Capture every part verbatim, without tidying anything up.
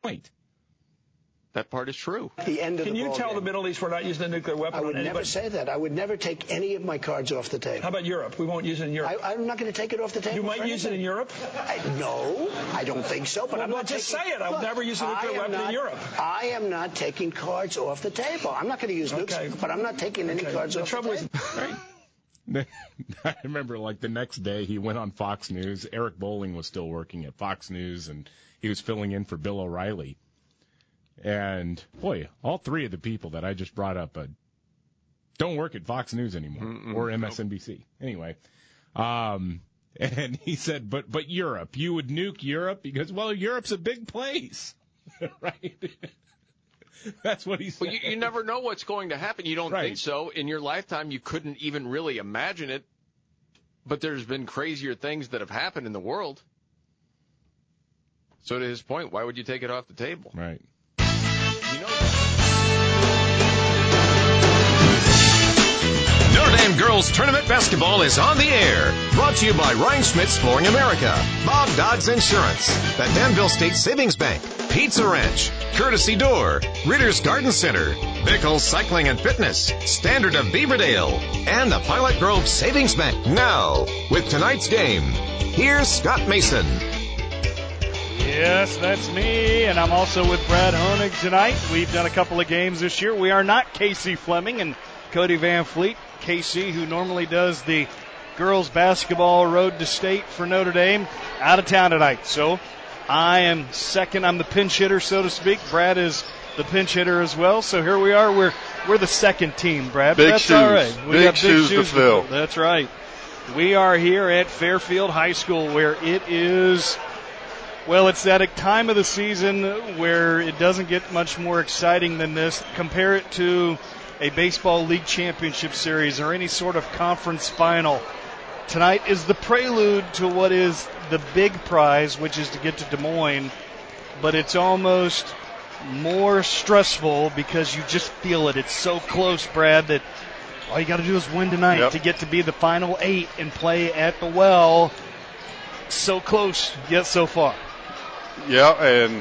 point. That part is true. The end of Can the you tell game. the Middle East we're not using a nuclear weapon I would on never anybody? say that. I would never take any of my cards off the table. How about Europe? We won't use it in Europe. I, I'm not going to take it off the table. You might for use it in anything. Europe? I, no, I don't think so. But Well, I'm well, not just taking, say it. I'll Look, never use a nuclear I am weapon not, in Europe. I am not taking cards off the table. I'm not going to use nukes, Okay. but I'm not taking any Okay. cards The off trouble the is, table. Right. I remember, like, the next day he went on Fox News. Eric Bolling was still working at Fox News, and he was filling in for Bill O'Reilly. And, boy, all three of the people that I just brought up uh, don't work at Fox News anymore, Mm-mm, or M S N B C. Nope. Anyway, um, and he said, but but Europe, you would nuke Europe? Because, well, Europe's a big place, right? That's what he said. Well, you, you never know what's going to happen. You don't Right. think so. In your lifetime, you couldn't even really imagine it. But there's been crazier things that have happened in the world. So to his point, why would you take it off the table? Right. You know, Notre Dame Girls Tournament Basketball is on the air. Brought to you by Ryan Schmitz Flooring America, Bob Dodds Insurance, the Danville State Savings Bank, Pizza Ranch, Courtesy Door, Ritter's Garden Center, Bickles Cycling and Fitness, Standard of Beaverdale, and the Pilot Grove Savings Bank. Now, with tonight's game, here's Scott Mason. Yes, that's me, and I'm also with Brad Honig tonight. We've done a couple of games this year. We are not Casey Fleming and Cody Van Fleet. Casey, who normally does the girls basketball road to state for Notre Dame, out of town tonight. So I am second. I'm the pinch hitter, so to speak. Brad is the pinch hitter as well. So here we are. We're we're the second team, Brad. Big That's shoes. all right. We big, got big shoes, shoes to fill. That's right. We are here at Fairfield High School, where it is, well, it's that time of the season where it doesn't get much more exciting than this. Compare it to a baseball league championship series or any sort of conference final. Tonight is the prelude to what is the big prize, which is to get to Des Moines, but it's almost more stressful because you just feel it. It's so close, Brad, that all you got to do is win tonight Yep. to get to be the final eight and play at the Well. So close, yet so far. Yeah, and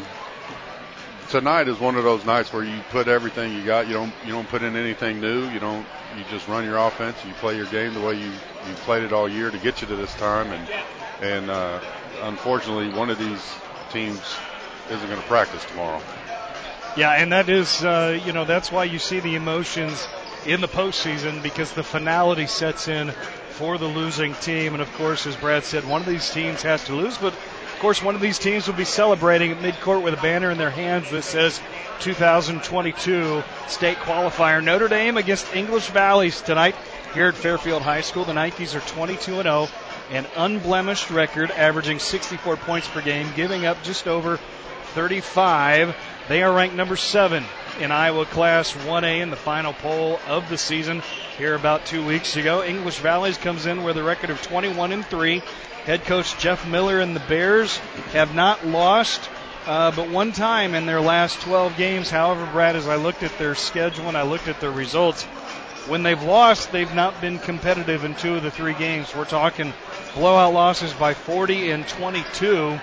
tonight is one of those nights where you put everything you got. You don't you don't put in anything new. You don't you just run your offense. You play your game the way you, you played it all year to get you to this time. And and uh, unfortunately, one of these teams isn't going to practice tomorrow. Yeah, and that is, uh, you know, that's why you see the emotions in the postseason, because the finality sets in for the losing team. And, of course, as Brad said, one of these teams has to lose. But, of course, one of these teams will be celebrating at midcourt with a banner in their hands that says two thousand twenty-two state qualifier. Notre Dame against English Valleys tonight here at Fairfield High School. The Nikes are twenty-two and oh, an unblemished record, averaging sixty-four points per game, giving up just over thirty-five. They are ranked number seven in Iowa Class one A in the final poll of the season here about two weeks ago. English Valleys comes in with a record of twenty-one and three. Head coach Jeff Miller and the Bears have not lost uh, but one time in their last twelve games. However, Brad, as I looked at their schedule and I looked at their results, when they've lost, they've not been competitive in two of the three games. We're talking blowout losses by forty and twenty-two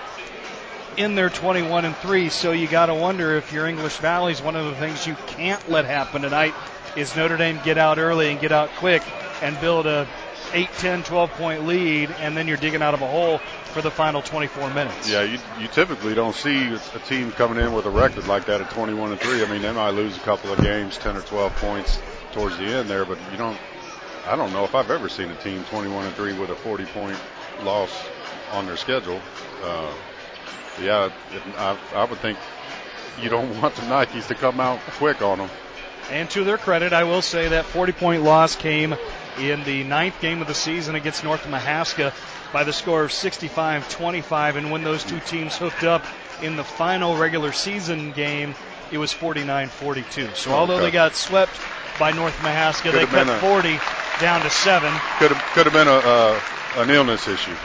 in their twenty-one and three. So you got to wonder if you're English Valleys, one of the things you can't let happen tonight is Notre Dame get out early and get out quick and build a eight, ten, twelve point lead, and then you're digging out of a hole for the final twenty-four minutes. Yeah, you, you typically don't see a team coming in with a record like that at twenty-one and three. I mean, they might lose a couple of games, ten or twelve points towards the end there, but you don't. I don't know if I've ever seen a team twenty-one and three with a forty point loss on their schedule. Uh, yeah, I, I would think you don't want the Nikes to come out quick on them. And to their credit, I will say that forty point loss came in the ninth game of the season against North Mahaska by the score of sixty-five twenty-five. And when those two teams hooked up in the final regular season game, it was forty-nine forty-two. So although okay. they got swept by North Mahaska, Could they cut a, forty down to seven. Could have could have been a uh, an illness issue.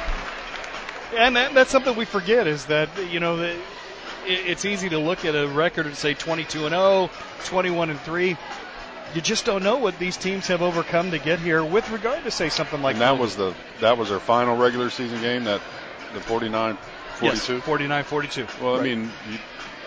And that, that's something we forget is that, you know, the, it, it's easy to look at a record and say twenty-two and oh, twenty-one and three. You just don't know what these teams have overcome to get here with regard to, say, something like and that. was the that was their final regular season game, that the forty-nine forty-two? Yes, forty-nine forty-two. Well, right. I mean, you,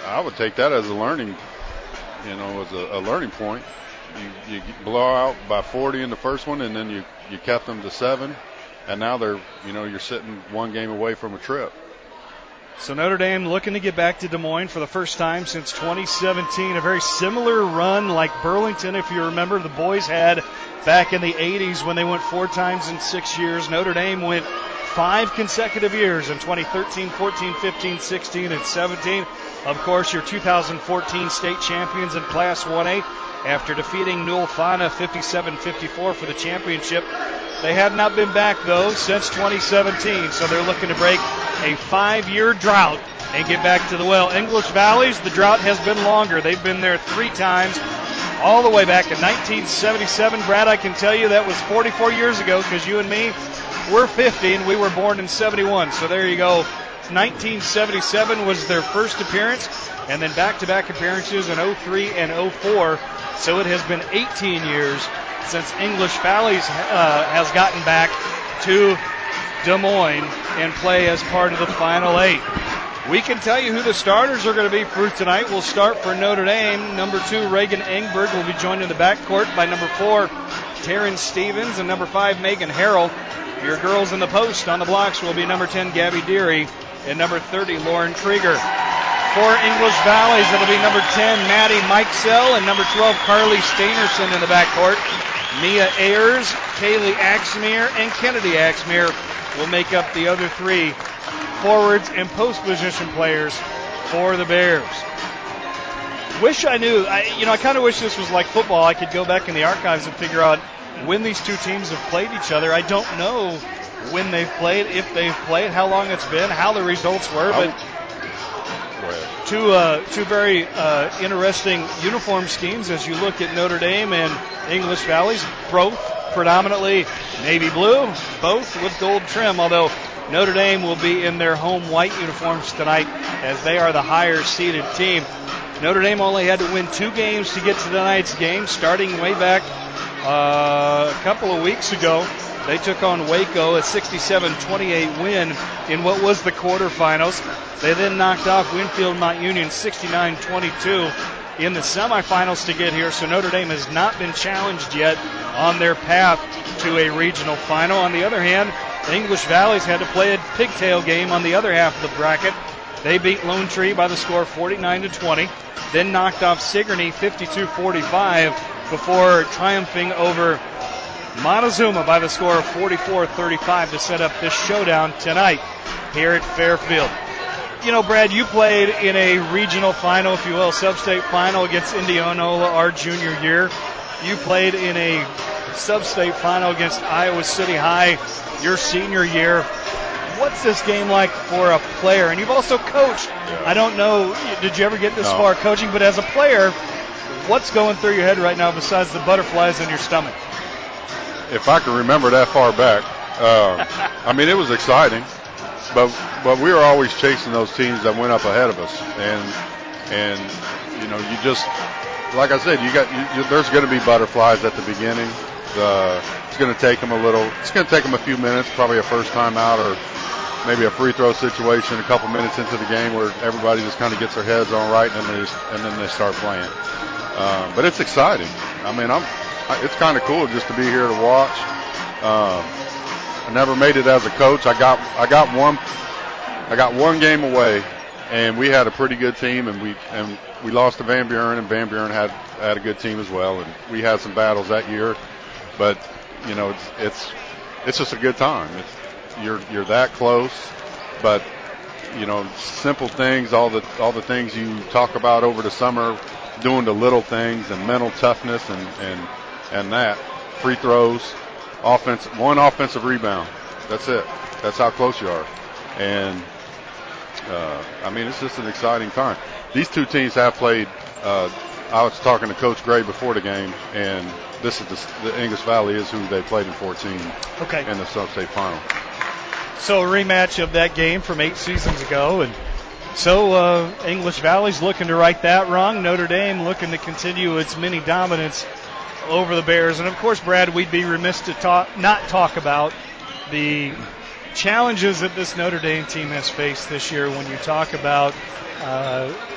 I would take that as a learning, you know, as a, a learning point. You, you blow out by forty in the first one, and then you, you kept them to seven, and now they're, you know, you're sitting one game away from a trip. So Notre Dame looking to get back to Des Moines for the first time since twenty seventeen. A very similar run like Burlington, if you remember, the boys had back in the eighties when they went four times in six years. Notre Dame went five consecutive years in twenty thirteen, fourteen, fifteen, sixteen, and seventeen. Of course, your two thousand fourteen state champions in Class one A after defeating Newell Fana fifty-seven fifty-four for the championship. They have not been back, though, since twenty seventeen, so they're looking to break a five-year drought and get back to the well. English Valleys, the drought has been longer. They've been there three times, all the way back in nineteen seventy-seven. Brad, I can tell you that was forty-four years ago because you and me, we're fifty, and we were born in seventy-one. So there you go. nineteen seventy-seven was their first appearance, and then back-to-back appearances in oh three and oh four. So it has been eighteen years since English Valleys uh, has gotten back to Des Moines and play as part of the Final Eight. We can tell you who the starters are going to be for tonight. We'll start for Notre Dame. Number two, Reagan Engberg will be joined in the backcourt by number four, Taryn Stevens, and number five, Megan Harrell. Your girls in the post on the blocks will be number ten, Gabby Deary, and number thirty, Lauren Krieger. For English Valleys, it'll be number ten, Maddie Mikesell, and number twelve, Carly Steinerson in the backcourt. Mia Ayers, Kaylee Axmere, and Kennedy Axmere will make up the other three forwards and post position players for the Bears. Wish I knew, I, you know, I kind of wish this was like football. I could go back in the archives and figure out when these two teams have played each other. I don't know when they've played, if they've played, how long it's been, how the results were, but two uh, two very uh, interesting uniform schemes as you look at Notre Dame and English Valleys, both predominantly navy blue, both with gold trim, although Notre Dame will be in their home white uniforms tonight as they are the higher seeded team. Notre Dame only had to win two games to get to tonight's game, starting way back uh, a couple of weeks ago. They took on Waco, a sixty-seven twenty-eight win in what was the quarterfinals. They then knocked off Winfield Mount Union sixty-nine twenty-two in the semifinals to get here, so Notre Dame has not been challenged yet on their path to a regional final. On the other hand, English Valleys had to play a pigtail game on the other half of the bracket. They beat Lone Tree by the score of forty-nine to twenty, then knocked off Sigourney fifty-two forty-five before triumphing over Montezuma by the score of forty-four thirty-five to set up this showdown tonight here at Fairfield. You know, Brad, you played in a regional final, if you will, sub-state final against Indianola our junior year. You played in a sub-state final against Iowa City High your senior year. What's this game like for a player? And you've also coached. Yeah. I don't know, did you ever get this no. far coaching? But as a player, what's going through your head right now besides the butterflies in your stomach? If I can remember that far back, uh, I mean, it was exciting. But but we were always chasing those teams that went up ahead of us, and and you know you just like I said, you got you, you, there's going to be butterflies at the beginning. The, it's going to take them a little. It's going to take them a few minutes, probably a first time out or maybe a free throw situation, a couple minutes into the game where everybody just kind of gets their heads on right, and then they just, and then they start playing. Uh, but it's exciting. I mean, I'm. It's kind of cool just to be here to watch. Um, I never made it as a coach. I got I got one I got one game away, and we had a pretty good team, and we and we lost to Van Buren, and Van Buren had had a good team as well, and we had some battles that year. But you know, it's it's it's just a good time. It's, you're you're that close, but you know, simple things, all the all the things you talk about over the summer, doing the little things and mental toughness and and and that free throws. Offense, one offensive rebound. That's it. That's how close you are. And, uh, I mean, it's just an exciting time. These two teams have played. Uh, I was talking to Coach Gray before the game, and this is the, the English Valley is who they played in fourteen okay. in the sub-state final. So a rematch of that game from eight seasons ago. And so uh, English Valley's looking to right that wrong. Notre Dame looking to continue its mini dominance over the Bears. And, of course, Brad, we'd be remiss to talk, not talk about the challenges that this Notre Dame team has faced this year when you talk about uh,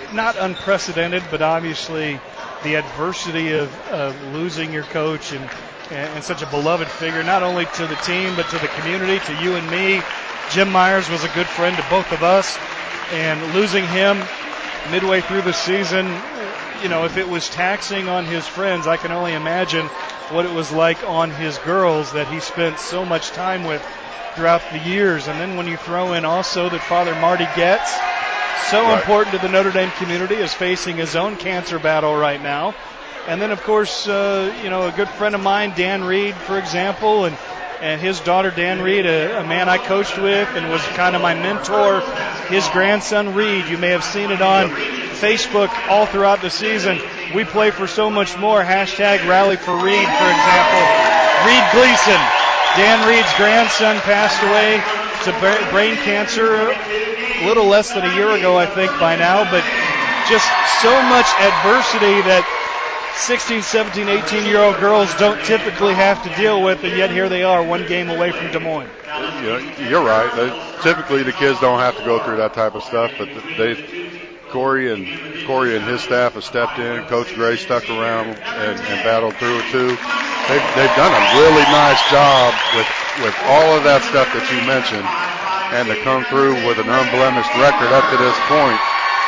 not unprecedented, but obviously the adversity of, of losing your coach and, and such a beloved figure, not only to the team, but to the community, to you and me. Jim Myers was a good friend to both of us, and losing him midway through the season, you know, if it was taxing on his friends, I can only imagine what it was like on his girls that he spent so much time with throughout the years. And then when you throw in also that Father Marty Getz, so right. important to the Notre Dame community, is facing his own cancer battle right now. And then, of course, uh, you know, a good friend of mine, Dan Reed, for example, and, and his daughter, Dan Reed, a, a man I coached with and was kind of my mentor. His grandson, Reed, you may have seen it on Facebook all throughout the season. We play for so much more. Hashtag Rally for Reed, for example. Reed Gleason, Dan Reed's grandson, passed away to brain cancer a little less than a year ago, I think, by now. But just so much adversity that sixteen, seventeen, eighteen-year-old girls don't typically have to deal with, and yet here they are, one game away from Des Moines. Yeah, you're right. They, typically, the kids don't have to go through that type of stuff, but they. Corey and Corey and his staff have stepped in. Coach Gray stuck around and, and battled through it too. They've, they've done a really nice job with with all of that stuff that you mentioned, and to come through with an unblemished record up to this point.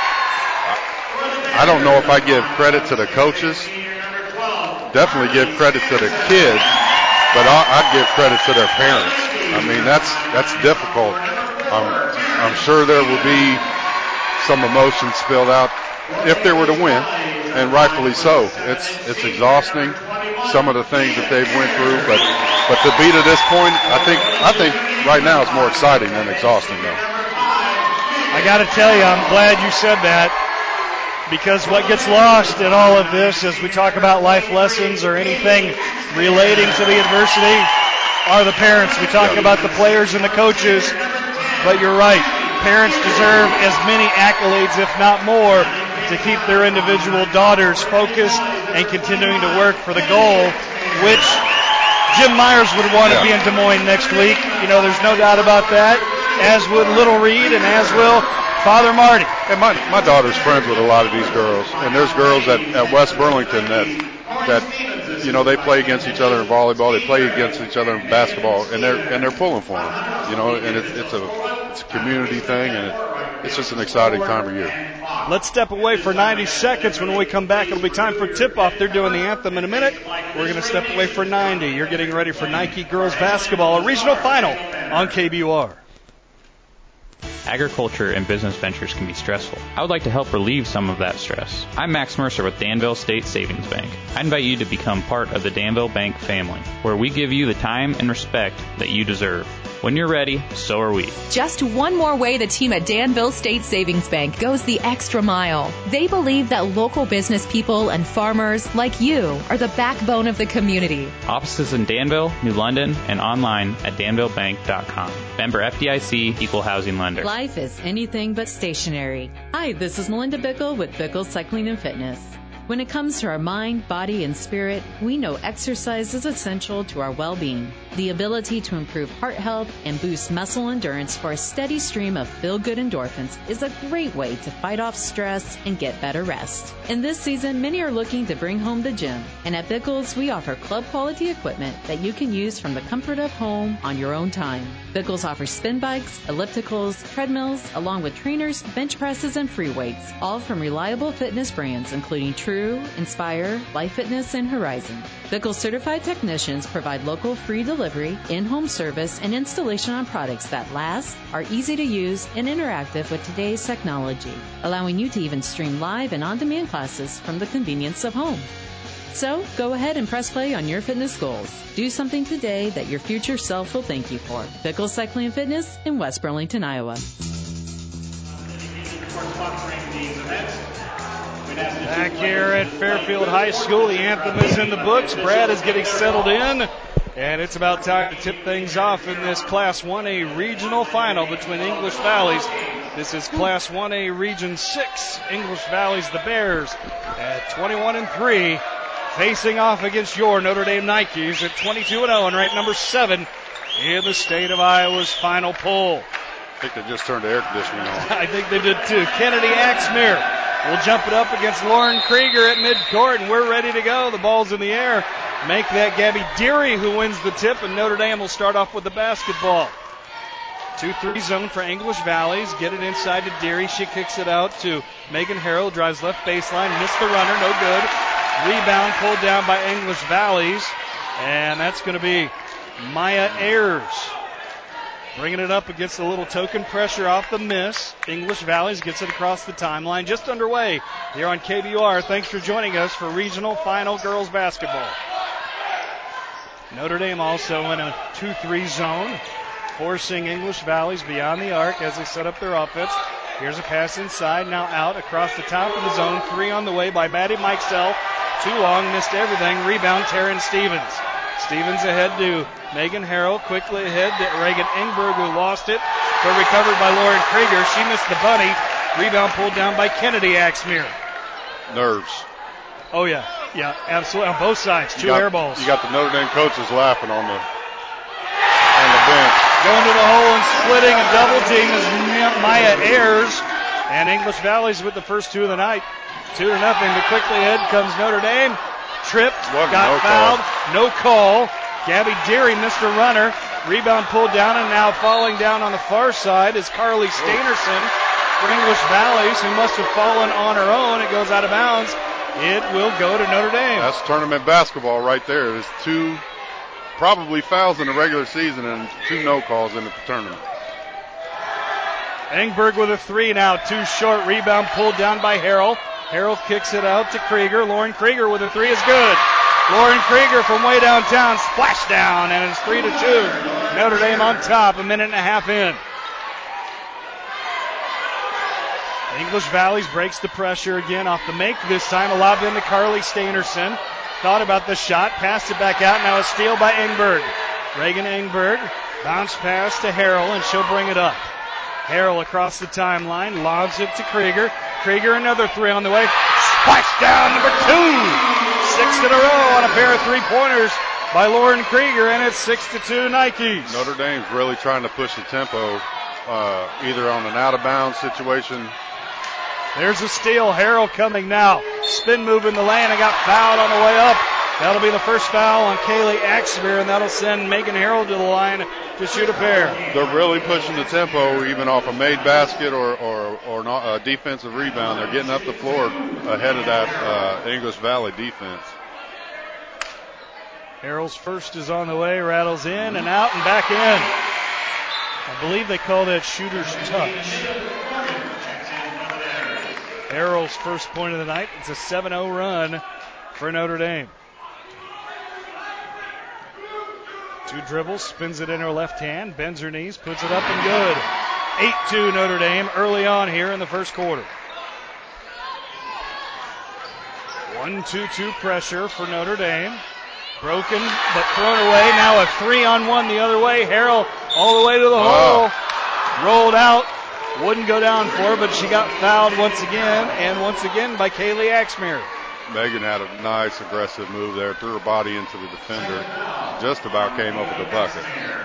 I don't know if I give credit to the coaches. Definitely give credit to the kids, but I, I'd give credit to their parents. I mean, that's that's difficult. I'm I'm sure there will be some emotion spilled out if they were to win, and rightfully so. It's it's exhausting, some of the things that they've went through, but but to be to this point, I think I think right now it's more exciting than exhausting, though. I got to tell you, I'm glad you said that, because what gets lost in all of this as we talk about life lessons or anything relating to the adversity are the parents. We talk yeah. about the players and the coaches, but you're right. Parents deserve as many accolades, if not more, to keep their individual daughters focused and continuing to work for the goal, which Jim Myers would want yeah. to be in Des Moines next week. You know, there's no doubt about that, as would Little Reed and as will Father Marty. And my, my daughter's friends with a lot of these girls, and there's girls at, at West Burlington that, that, you know, they play against each other in volleyball, they play against each other in basketball, and they're and they're pulling for them, you know, and it's it's a it's a community thing, and it, it's just an exciting time of year. Let's step away for ninety seconds. When we come back, it'll be time for tip-off. They're doing the anthem in a minute. We're going to step away for ninety. You're getting ready for Nike girls basketball, a regional final on K B U R. Agriculture and business ventures can be stressful. I would like to help relieve some of that stress. I'm Max Mercer with Danville State Savings Bank. I invite you to become part of the Danville Bank family, where we give you the time and respect that you deserve. When you're ready, so are we. Just one more way the team at Danville State Savings Bank goes the extra mile. They believe that local business people and farmers like you are the backbone of the community. Offices in Danville, New London, and online at danville bank dot com. Member F D I C, Equal Housing Lender. Life is anything but stationary. Hi, this is Melinda Bickle with Bickle Cycling and Fitness. When it comes to our mind, body, and spirit, we know exercise is essential to our well-being. The ability to improve heart health and boost muscle endurance for a steady stream of feel-good endorphins is a great way to fight off stress and get better rest. In this season, many are looking to bring home the gym, and at Bickle's, we offer club-quality equipment that you can use from the comfort of home on your own time. Bickle's offers spin bikes, ellipticals, treadmills, along with trainers, bench presses, and free weights, all from reliable fitness brands including True, Inspire, Life Fitness, and Horizon. Bickle's certified technicians provide local free delivery, in-home service, and installation on products that last, are easy to use, and interactive with today's technology, allowing you to even stream live and on-demand classes from the convenience of home. So, go ahead and press play on your fitness goals. Do something today that your future self will thank you for. Bickle Cycling and Fitness in West Burlington, Iowa. Back here at Fairfield High School, the anthem is in the books. Brad is getting settled in, and it's about time to tip things off in this Class one A regional final between English Valleys. This is Class one A Region six. English Valleys, the Bears, at twenty-one and three. Facing off against your Notre Dame Nikes at twenty-two and oh and ranked number seven in the state of Iowa's final poll. I think they just turned the air conditioning on. I think they did too. Kennedy Axmere will jump it up against Lauren Krieger at midcourt, and we're ready to go. The ball's in the air. Make that Gabby Deary who wins the tip, and Notre Dame will start off with the basketball. two three zone for English Valleys. Get it inside to Deary. She kicks it out to Megan Harrell. Drives left baseline. Missed the runner. No good. Rebound pulled down by English Valleys. And that's going to be Maya Ayers. Bringing it up against a little token pressure off the miss. English Valleys gets it across the timeline. Just underway here on K B U R. Thanks for joining us for regional final girls basketball. Notre Dame also in a two three zone, forcing English Valleys beyond the arc as they set up their offense. Here's a pass inside, now out across the top of the zone. Three on the way by Maddie Mikesell. Too long, missed everything. Rebound, Taryn Stevens. Stevens ahead to Megan Harrell. Quickly ahead to Reagan Engberg, who lost it, but recovered by Lauren Krieger. She missed the bunny. Rebound pulled down by Kennedy Axmere. Nerves. Oh, yeah. Yeah, absolutely. On both sides. Two you got, air balls. You got the Notre Dame coaches laughing on the on the bench. Going to the hole and splitting a double team is Maya Ayers. And English Valleys with the first two of the night. Two to nothing, but quickly ahead comes Notre Dame. Tripped, Wasn't got no fouled, call. no call. Gabby Deary missed a runner. Rebound pulled down, and now falling down on the far side is Carly Steinerson for English Valleys, who must have fallen on her own. It goes out of bounds. It will go to Notre Dame. That's tournament basketball right there. There's two probably fouls in the regular season and two no calls in the tournament. Engberg with a three now, too short. Rebound pulled down by Harrell. Harrell kicks it out to Krieger. Lauren Krieger with a three is good. Lauren Krieger from way downtown, splash down, and it's three to two. Notre Dame on top, a minute and a half in. English Valleys breaks the pressure again off the make this time. A lob into Carly Steinerson. Thought about the shot, passed it back out. Now a steal by Engberg. Reagan Engberg, bounce pass to Harrell, and she'll bring it up. Harrell across the timeline, lobs it to Krieger. Krieger another three on the way. Splash down, number two. Six in a row on a pair of three-pointers by Lauren Krieger, and it's six to two Nikes. Notre Dame's really trying to push the tempo, uh, either on an out-of-bounds situation. There's a steal. Harrell coming now. Spin move in the lane and got fouled on the way up. That'll be the first foul on Kaylee Axmere, and that'll send Megan Harrell to the line to shoot a pair. They're really pushing the tempo, even off a made basket or or, or not a defensive rebound. They're getting up the floor ahead of that uh, English Valley defense. Harrell's first is on the way, rattles in and out and back in. I believe they call that shooter's touch. Harrell's first point of the night. It's a seven oh run for Notre Dame. Two dribbles, spins it in her left hand, bends her knees, puts it up and good. eight two Notre Dame early on here in the first quarter. one two two pressure for Notre Dame. Broken, but thrown away. Now a three on one the other way. Harrell all the way to the oh. hole. Rolled out. Wouldn't go down for her, but she got fouled once again, and once again by Kaylee Axmere. Megan had a nice aggressive move there, threw her body into the defender, just about came up with the bucket.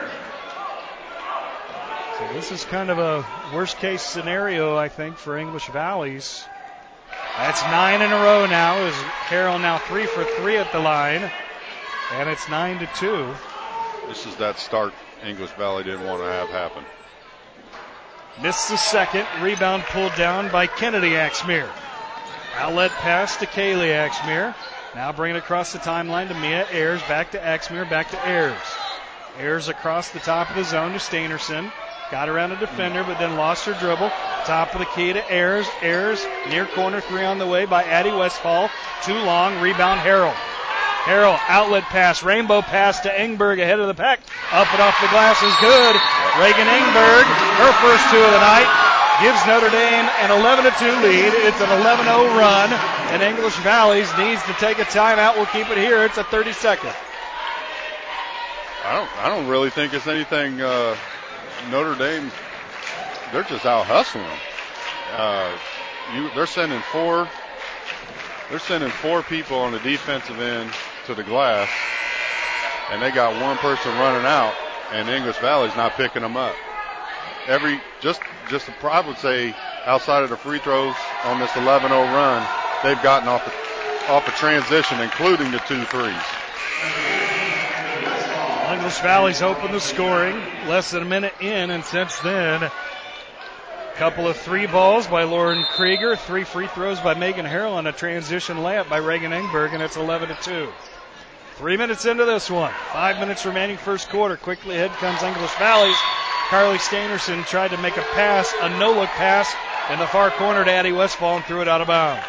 So this is kind of a worst case scenario, I think, for English Valleys. That's nine in a row now, as Harrell now three for three at the line, and it's nine to two. This is that start English Valley didn't want to have happen. Missed the second. Rebound pulled down by Kennedy Axmere. Outlet pass to Kaylee Axmere. Now bring it across the timeline to Mia Ayers. Back to Axmere. Back to Ayers. Ayers across the top of the zone to Steinerson. Got around a defender, but then lost her dribble. Top of the key to Ayers. Ayers near corner three on the way by Addie Westfall. Too long. Rebound Harrell. Harrell, outlet pass, rainbow pass to Engberg ahead of the pack. Up and off the glass is good. Reagan Engberg, her first two of the night, gives Notre Dame an eleven to two lead. It's an eleven oh run, and English Valleys needs to take a timeout. We'll keep it here. It's a thirty-second. I don't, I don't really think it's anything. Uh, Notre Dame, they're just out hustling. Uh, you, they're sending four. They're sending four people on the defensive end to the glass, and they got one person running out, and English Valley's not picking them up. Every just just I would say outside of the free throws on this eleven oh run they've gotten off the, off a transition, including the two threes. English Valley's opened the scoring. Less than a minute in, and since then, a couple of three balls by Lauren Krieger, three free throws by Megan Harrell, and a transition layup by Reagan Engberg, and it's eleven to two. Three minutes into this one. Five minutes remaining first quarter. Quickly ahead comes English Valley's Carly Steinerson tried to make a pass, a no-look pass, in the far corner to Addie Westfall and threw it out of bounds.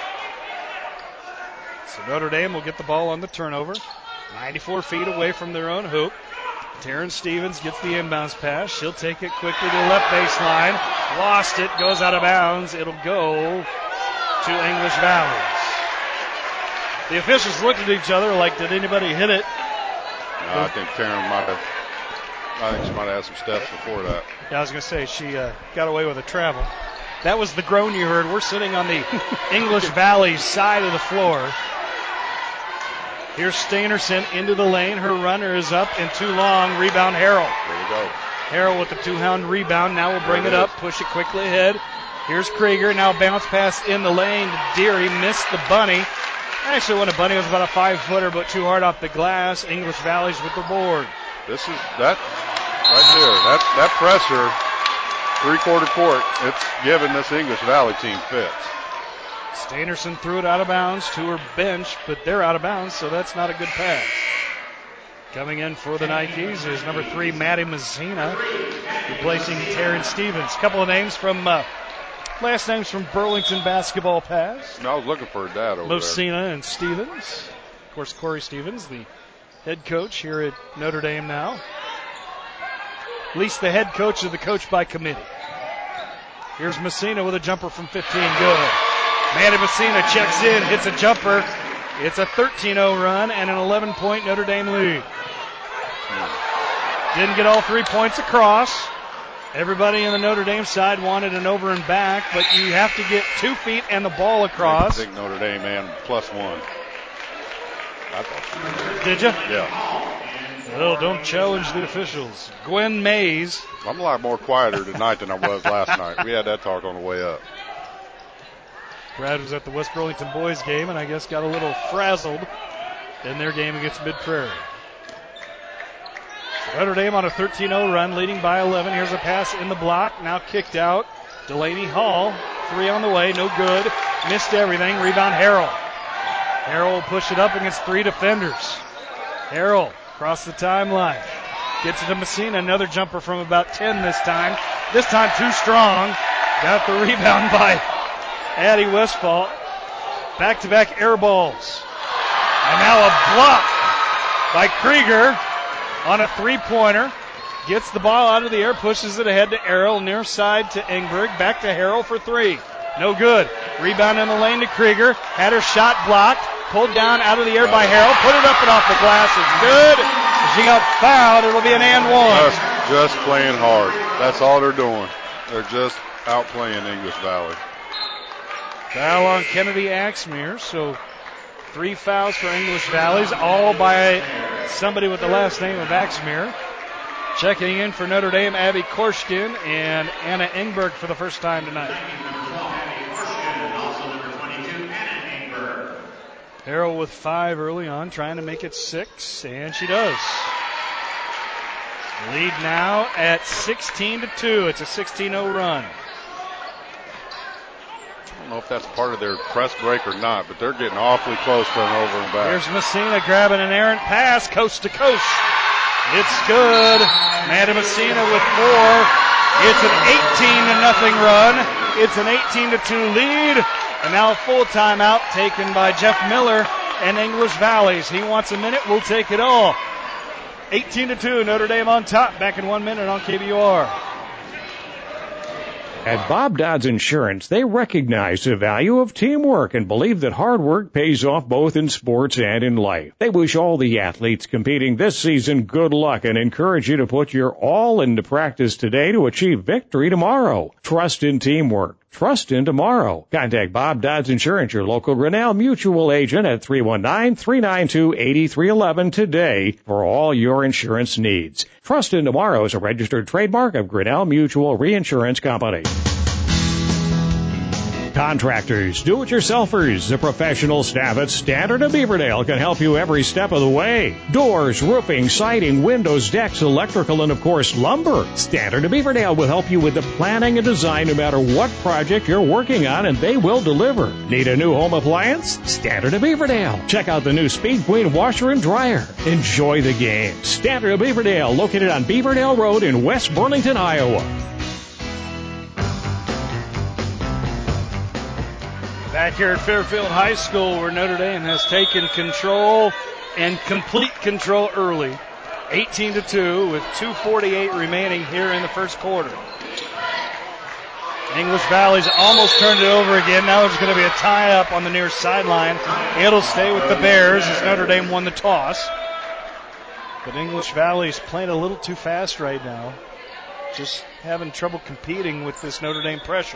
So Notre Dame will get the ball on the turnover. ninety-four feet away from their own hoop. Taryn Stevens gets the inbounds pass. She'll take it quickly to the left baseline. Lost it, goes out of bounds. It'll go to English Valley. The officials looked at each other like, did anybody hit it? No, I think Taryn might have. I think she might have had some steps before that. Yeah, I was going to say she uh, got away with a travel. That was the groan you heard. We're sitting on the English Valley side of the floor. Here's Steinerson into the lane. Her runner is up and too long. Rebound Harrell. There you go. Harrell with the two-hound rebound. Now we'll bring it, it up, push it quickly ahead. Here's Krieger. Now bounce pass in the lane to Deary. Missed the bunny. Actually, when a bunny was about a five-footer, but too hard off the glass. English Valley's with the board. This is that right there. That that pressure, three-quarter court, it's giving this English Valley team fits. Steinerson threw it out of bounds to her bench, but they're out of bounds, so that's not a good pass. Coming in for the Nikes is number three, Maddie Messina, replacing Taryn Stevens. A couple of names from, uh, last names from Burlington basketball past. I was looking for her dad over Messina there. and Stevens. Of course, Corey Stevens, the head coach here at Notre Dame now. At least the head coach of the coach by committee. Here's Messina with a jumper from fifteen. Good. Maddie Messina checks in, hits a jumper. It's a thirteen oh run and an eleven-point Notre Dame lead. Didn't get all three points across. Everybody in the Notre Dame side wanted an over and back, but you have to get two feet and the ball across. I think Notre Dame man plus one. I thought Did you? Yeah. Well, don't challenge the officials. Gwen Mays. I'm a lot more quieter tonight than I was last night. We had that talk on the way up. Brad was at the West Burlington boys game and I guess got a little frazzled in their game against Mid-Prairie. Notre Dame on a thirteen oh run, leading by eleven. Here's a pass in the block, now kicked out. Delaney Hall, three on the way, no good. Missed everything. Rebound Harrell. Harrell will push it up against three defenders. Harrell across the timeline. Gets it to Messina, another jumper from about ten this time. This time too strong. Got the rebound by Addie Westfall. Back-to-back air balls. And now a block by Krieger on a three-pointer. Gets the ball out of the air, pushes it ahead to Errol, near side to Engberg. Back to Harrell for three. No good. Rebound in the lane to Krieger. Had her shot blocked. Pulled down out of the air by Harrell. Put it up and off the glass. It's good. She got fouled. It'll be an and one. Just, just playing hard. That's all they're doing. They're just outplaying English Valley. Foul on Kennedy Axmere, so three fouls for English Valleys, all by somebody with the last name of Axmere. Checking in for Notre Dame, Abby Korshkin and Anna Engberg for the first time tonight. Harrell with five early on, trying to make it six, and she does. Lead now at sixteen to two. It's a sixteen oh run. I don't know if that's part of their press break or not, but they're getting awfully close to an over and back. Here's Messina grabbing an errant pass, coast to coast. It's good. Maddie Messina with four. It's an eighteen to nothing run. It's an eighteen to two lead. And now a full timeout taken by Jeff Miller and English Valleys. He wants a minute. We'll take it all. eighteen to two. Notre Dame on top. Back in one minute on K B O R. At Bob Dodds Insurance, they recognize the value of teamwork and believe that hard work pays off both in sports and in life. They wish all the athletes competing this season good luck and encourage you to put your all into practice today to achieve victory tomorrow. Trust in teamwork. Trust in tomorrow. Contact Bob Dodds Insurance, your local Grinnell Mutual agent at three one nine, three nine two, eight three one one today for all your insurance needs. Trust in tomorrow is a registered trademark of Grinnell Mutual Reinsurance Company. Contractors, do-it-yourselfers, the professional staff at Standard of Beaverdale can help you every step of the way. Doors, roofing, siding, windows, decks, electrical, and of course lumber. Standard of Beaverdale will help you with the planning and design no matter what project you're working on, and they will deliver. Need a new home appliance? Standard of Beaverdale. Check out the new Speed Queen washer and dryer. Enjoy the game. Standard of Beaverdale, located on Beaverdale Road in West Burlington, Iowa. Back here at Fairfield High School, where Notre Dame has taken control and complete control early. eighteen to two with two forty-eight remaining here in the first quarter. English Valley's almost turned it over again. Now there's going to be a tie-up on the near sideline. It'll stay with the Bears as Notre Dame won the toss. But English Valley's playing a little too fast right now. Just having trouble competing with this Notre Dame pressure.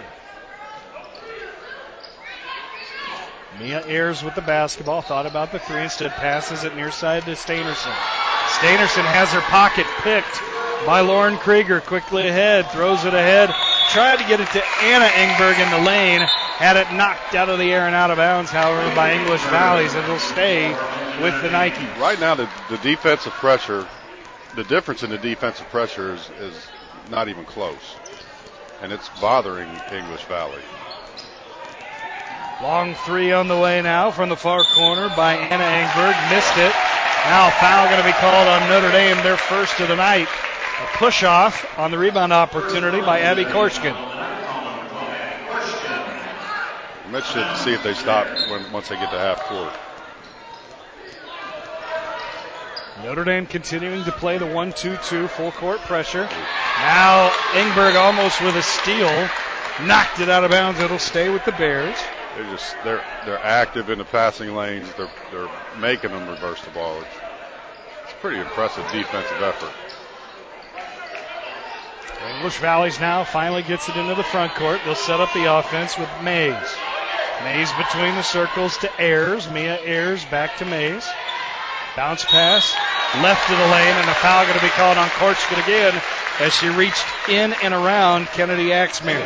Mia Ayers with the basketball. Thought about the three. Instead passes it near side to Steinerson. Steinerson has her pocket picked by Lauren Krieger. Quickly ahead. Throws it ahead. Tried to get it to Anna Engberg in the lane. Had it knocked out of the air and out of bounds, however, by English Valley's. It'll stay with the Nikes. Right now, the, the defensive pressure, the difference in the defensive pressure is, is not even close. And it's bothering English Valley. Long three on the way now from the far corner by Anna Engberg. Missed it. Now a foul going to be called on Notre Dame, their first of the night. A push-off on the rebound opportunity by Abby Korshkin. Mitch should see if they stop when, once they get to half court. Notre Dame continuing to play the one two two full court pressure. Now Engberg almost with a steal. Knocked it out of bounds. It'll stay with the Bears. They're just they're they're active in the passing lanes. They're they're making them reverse the ball. It's, it's a pretty impressive defensive effort. English Valley's now finally gets it into the front court. They'll set up the offense with Mays. Mays between the circles to Ayers. Mia Ayers back to Mays. Bounce pass left of the lane, and a foul going to be called on Korshkin again as she reached in and around Kennedy Axmere.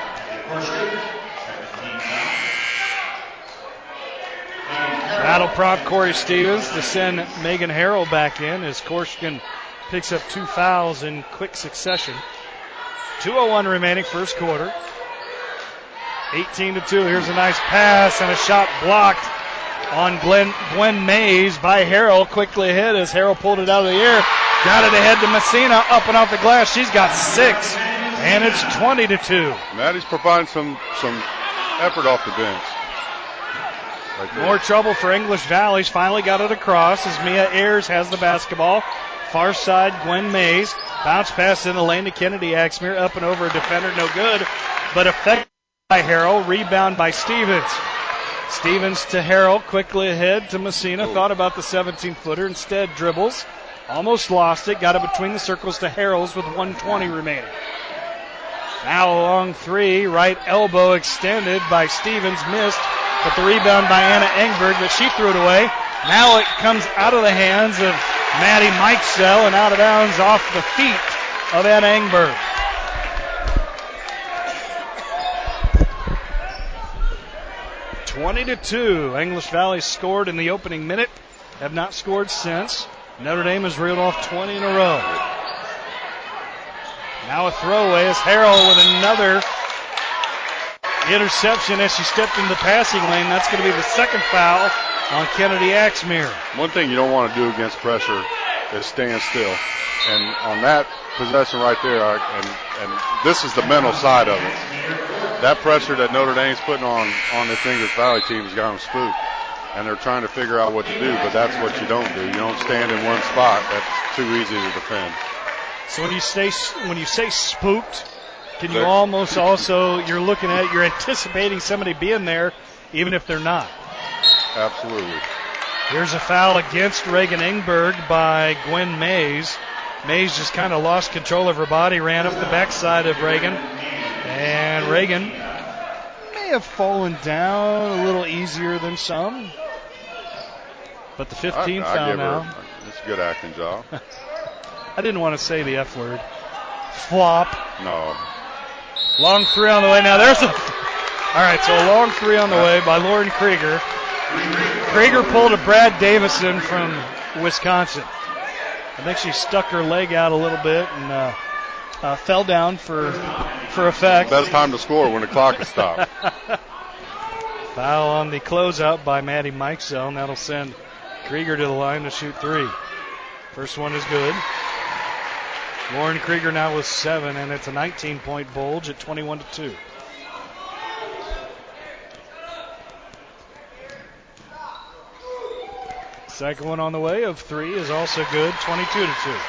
That'll prompt Corey Stevens to send Megan Harrell back in as Korshkin picks up two fouls in quick succession. two oh one remaining first quarter. eighteen to two. Here's a nice pass and a shot blocked on Glenn, Gwen Mays by Harrell. Quickly ahead as Harrell pulled it out of the air. Got it ahead to Messina. Up and off the glass. She's got six. And it's twenty to two. Maddie's providing some, some effort off the bench. Right More trouble for English Valley's. Finally got it across as Mia Ayers has the basketball. Far side, Gwen Mays. Bounce pass in the lane to Kennedy Axmere. Up and over a defender. No good. But effective by Harrell. Rebound by Stevens. Stevens to Harrell. Quickly ahead to Messina. Ooh. Thought about the seventeen-footer. Instead dribbles. Almost lost it. Got it between the circles to Harrells with one twenty remaining. Now a long three. Right elbow extended by Stevens. Missed. But the rebound by Anna Engberg, but she threw it away. Now it comes out of the hands of Maddie Mikesell and out of bounds off the feet of Anna Engberg. twenty to two. English Valley scored in the opening minute. Have not scored since. Notre Dame has reeled off twenty in a row. Now a throwaway as Harrell with another interception as she stepped in the passing lane. That's going to be the second foul on Kennedy Axmere. One thing you don't want to do against pressure is stand still. And on that possession right there, and, and this is the mental side of it. That pressure that Notre Dame's putting on on this English Valley team has got them spooked. And they're trying to figure out what to do, but that's what you don't do. You don't stand in one spot. That's too easy to defend. So when you say, when you say spooked, can you almost also, you're looking at it, you're anticipating somebody being there, even if they're not. Absolutely. Here's a foul against Reagan Engberg by Gwen Mays. Mays just kind of lost control of her body, ran up the backside of Reagan. And Reagan may have fallen down a little easier than some. But the fifteenth I, I foul give now. Her, it's a good acting job. I didn't want to say the F word. Flop. No. Long three on the way. Now there's a, All right, so a long three on the way by Lauren Krieger. Krieger pulled a Brad Davison from Wisconsin. I think she stuck her leg out a little bit and uh, uh, fell down for for effect. Best time to score when the clock is stopped. Foul on the closeout by Maddie Mikesell, and that'll send Krieger to the line to shoot three. First one is good. Lauren Krieger now with seven, and it's a nineteen-point bulge at twenty-one to two. Second one on the way of three is also good, twenty-two to two.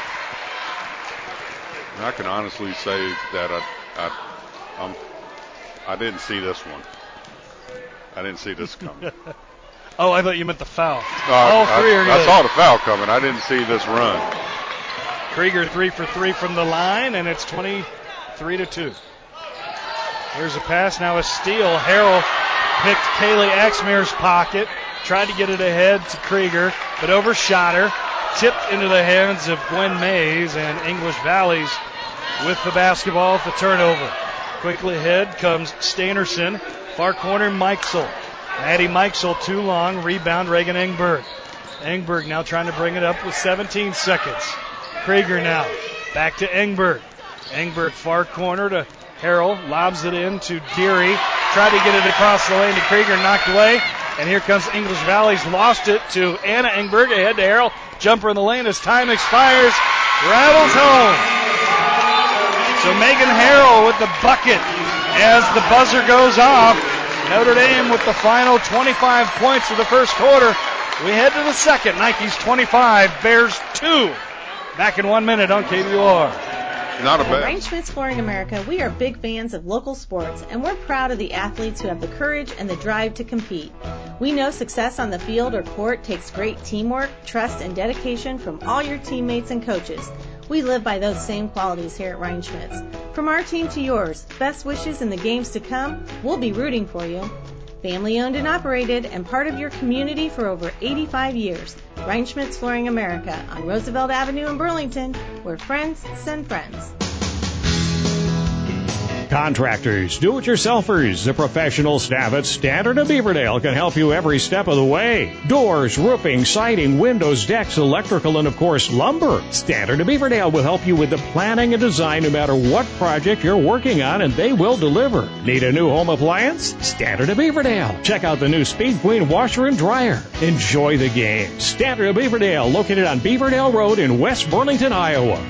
I can honestly say that I, I, I'm, I didn't see this one. I didn't see this coming. Oh, I thought you meant the foul. Uh, All three I, are good. I saw the foul coming. I didn't see this run. Krieger three for three from the line, and it's twenty-three to two. Here's a pass, now a steal. Harrell picked Kaylee Axmere's pocket, tried to get it ahead to Krieger, but overshot her. Tipped into the hands of Gwen Mays, and English Valley's with the basketball at the turnover. Quickly ahead comes Steinerson. Far corner, Mikesell. Maddie Mikesell too long. Rebound, Reagan Engberg. Engberg now trying to bring it up with seventeen seconds. Krieger now. Back to Engberg. Engberg far corner to Harrell. Lobs it in to Deary. Tried to get it across the lane to Krieger. Knocked away. And here comes English Valley's. Lost it to Anna Engberg. Ahead to Harrell. Jumper in the lane as time expires. Rattles home. So Megan Harrell with the bucket as the buzzer goes off. Notre Dame with the final twenty-five points of the first quarter. We head to the second. Nikes twenty-five, Bears two. Back in one minute on K B O R. Not a At bad. Reinschmidt's Flooring America, we are big fans of local sports, and we're proud of the athletes who have the courage and the drive to compete. We know success on the field or court takes great teamwork, trust, and dedication from all your teammates and coaches. We live by those same qualities here at Reinschmidt's. From our team to yours, best wishes in the games to come. We'll be rooting for you. Family owned and operated and part of your community for over eighty-five years. Reinschmidt's Flooring America on Roosevelt Avenue in Burlington, where friends send friends. Contractors, do-it-yourselfers, the professional staff at Standard of Beaverdale can help you every step of the way. Doors, roofing, siding, windows, decks, electrical, and of course lumber. Standard of Beaverdale will help you with the planning and design no matter what project you're working on, and they will deliver. Need a new home appliance? Standard of Beaverdale. Check out the new Speed Queen washer and dryer. Enjoy the game. Standard of Beaverdale, located on Beaverdale Road in West Burlington, Iowa.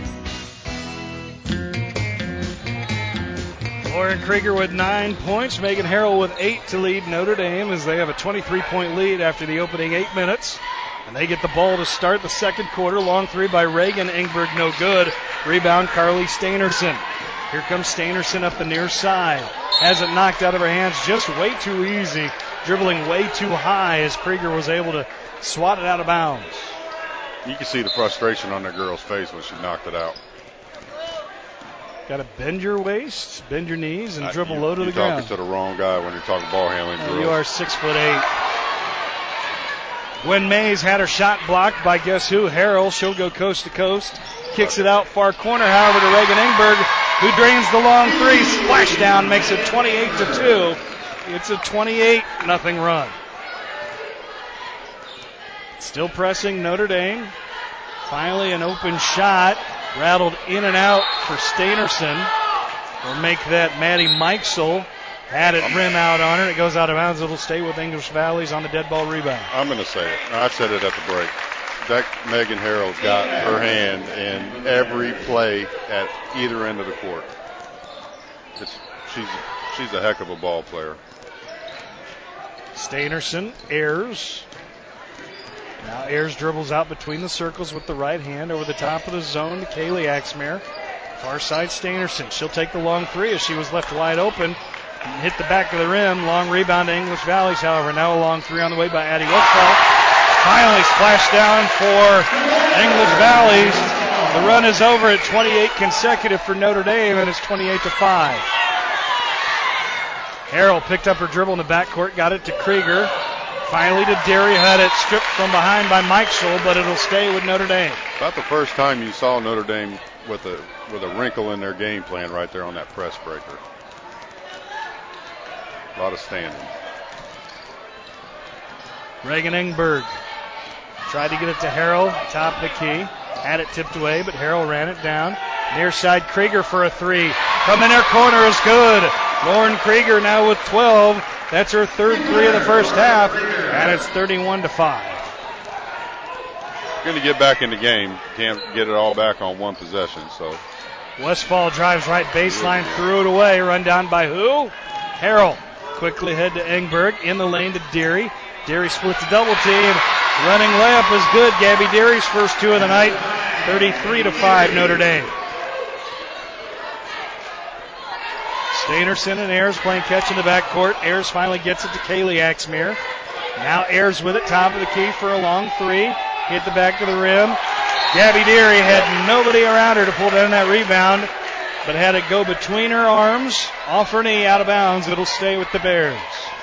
Lauren Krieger with nine points. Megan Harrell with eight to lead Notre Dame as they have a twenty-three point lead after the opening eight minutes. And they get the ball to start the second quarter. Long three by Reagan Engberg, no good. Rebound, Carly Steinerson. Here comes Steinerson up the near side. Has it knocked out of her hands just way too easy. Dribbling way too high as Krieger was able to swat it out of bounds. You can see the frustration on that girl's face when she knocked it out. Got to bend your waist, bend your knees, and Uh, dribble you, low to you're the ground. talking to the wrong guy when you're talking ball handling. Uh, drills. you are six foot eight. Gwen Mays had her shot blocked by guess who? Harrell. She'll go coast to coast. Kicks it out far corner, however, to Reagan Engberg, who drains the long three. Splashdown makes it twenty-eight to two. It's a twenty-eight nothing run. Still pressing Notre Dame. Finally an open shot. Rattled in and out for Steinerson. Will make that Maddie Mikesell. Had it rim out on her. It goes out of bounds. It'll stay with English Valley's on the dead ball rebound. I'm going to say it. I said it at the break. That Megan Harrell's got her hand in every play at either end of the court. It's, she's she's a heck of a ball player. Steinerson, Ayers. Now Ayers dribbles out between the circles with the right hand over the top of the zone to Kaylee Axmere. Far side Steinerson. She'll take the long three as she was left wide open. And hit the back of the rim. Long rebound to English Valley's, however. Now a long three on the way by Addie Westphal. Finally splashed down for English Valley's. The run is over at twenty-eight consecutive for Notre Dame, and it's twenty-eight to five. Harrell picked up her dribble in the backcourt, got it to Krieger. Finally to Derry, had it stripped from behind by Mikesell, but it'll stay with Notre Dame. About the first time you saw Notre Dame with a with a wrinkle in their game plan right there on that press breaker. A lot of standing. Reagan Engberg tried to get it to Harrell, top of the key. Had it tipped away, but Harrell ran it down. Near side, Krieger for a three. From the near corner is good. Lauren Krieger now with twelve. That's her third three of the first half, and it's thirty-one to five. Going to get back in the game. Can't get it all back on one possession, so. Westfall drives right baseline, threw it away. Run down by who? Harrell. Quickly head to Engberg. In the lane to Deary. Deary splits a double team. Running layup is good. Gabby Deary's first two of the night. thirty-three to five Notre Dame. Steinerson and Ayers playing catch in the backcourt. Ayers finally gets it to Kaylee Axmere. Now Ayers with it, top of the key for a long three. Hit the back of the rim. Gabby Deary had nobody around her to pull down that rebound, but had it go between her arms, off her knee, out of bounds. It'll stay with the Bears.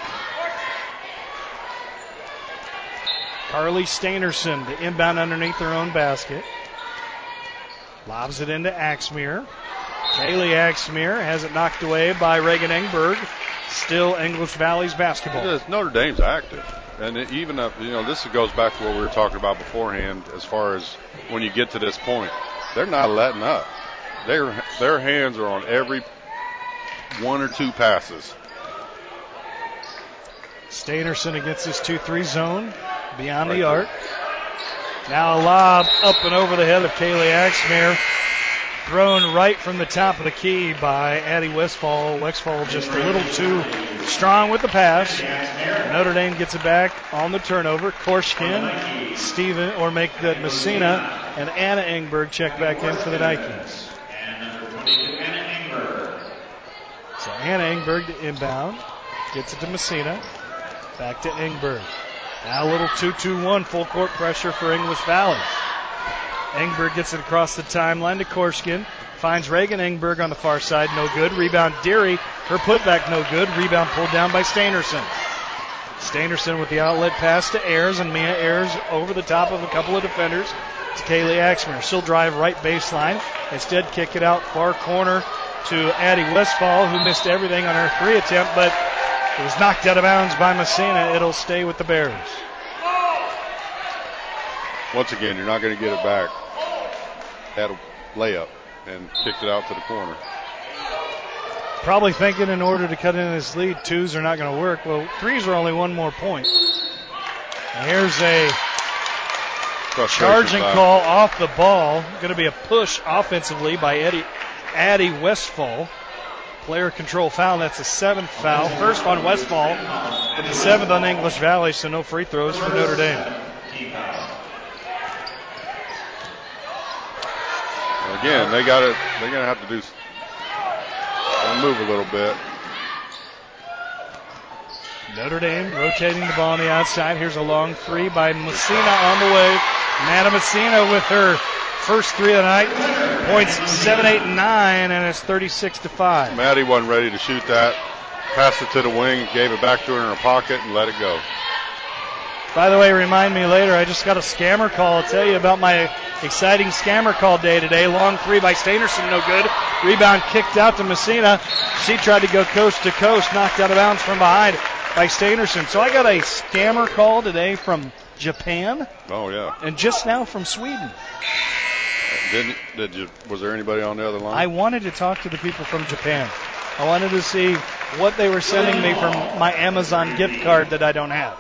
Carly Steinerson to inbound underneath her own basket. Lobs it into Axmere. Kaylee Axmere has it knocked away by Reagan Engberg. Still English Valley's basketball. It is. Notre Dame's active. And it, even up, you know, this goes back to what we were talking about beforehand as far as when you get to this point. They're not letting up. Their, their hands are on every one or two passes. Steinerson against this two three zone. Beyond right the arc. Now a lob up and over the head of Kaylee Axmere. Thrown right from the top of the key by Addie Westfall. Westfall just a little too strong with the pass. Notre Dame gets it back on the turnover. Korshkin, Steven, or make that Messina, and Anna Engberg check back in for the Nikes. So Anna Engberg to inbound. Gets it to Messina. Back to Engberg. Now a little two two one full court pressure for English Valley. Engberg gets it across the timeline to Korshkin. Finds Reagan Engberg on the far side. No good. Rebound Deary. Her putback no good. Rebound pulled down by Steinerson. Steinerson with the outlet pass to Ayers, and Mia Ayers over the top of a couple of defenders to Kaylee Axmere. She'll drive right baseline. Instead kick it out far corner to Addie Westfall, who missed everything on her three attempt, but it was knocked out of bounds by Messina. It'll stay with the Bears. Once again, you're not going to get it back. Had a layup and kicked it out to the corner. Probably thinking in order to cut in this lead, twos are not going to work. Well, threes are only one more point. And here's a charging time. Call off the ball. Going to be a push offensively by Eddie, Addie Westfall. Player control foul. That's the seventh foul. First on Westfall, and the seventh on English Valley, so no free throws for Notre Dame. Again, they got it. They're going to have to do move a little bit. Notre Dame rotating the ball on the outside. Here's a long three by Messina on the way. Nana Messina with her first three of the night. Points seven, eight, and nine, and it's thirty-six to five. Maddie wasn't ready to shoot that. Passed it to the wing, gave it back to her in her pocket, and let it go. By the way, remind me later, I just got a scammer call. I'll tell you about my exciting scammer call day today. Long three by Steinerson, no good. Rebound kicked out to Messina. She tried to go coast to coast, knocked out of bounds from behind by Steinerson. So I got a scammer call today from Japan. Oh, yeah. And just now from Sweden. Did, did you? Was there anybody on the other line? I wanted to talk to the people from Japan. I wanted to see what they were sending me from my Amazon gift card that I don't have.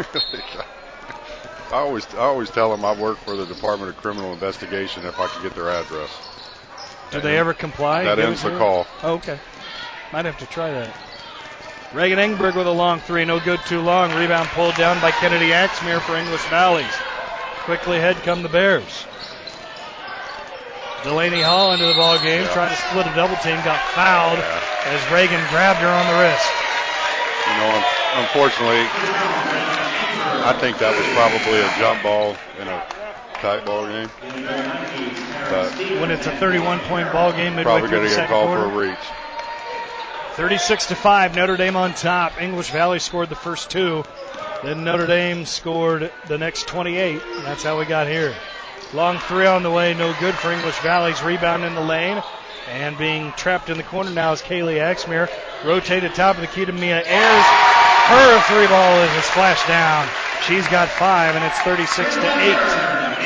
I always, I always tell them I work for the Department of Criminal Investigation if I can get their address. Do they ever comply? That ends the call. Oh, okay. Might have to try that. Reagan Engberg with a long three. No good, too long. Rebound pulled down by Kennedy Axmere for English Valleys. Quickly ahead come the Bears. Delaney Hall into the ball game, yeah. Trying to split a double team, got fouled yeah. as Reagan grabbed her on the wrist. You know, unfortunately, I think that was probably a jump ball in a tight ball game. But when it's a thirty-one point ball game, midway probably through going the to get called quarter. for a reach. thirty-six to five, Notre Dame on top. English Valley scored the first two. Then Notre Dame scored the next twenty-eight. And that's how we got here. Long three on the way, no good for English Valley's rebound in the lane. And being trapped in the corner now is Kaylee Axmere. Rotated top of the key to Mia Ayers. Her three ball is a splash down. She's got five, and it's thirty-six to eight.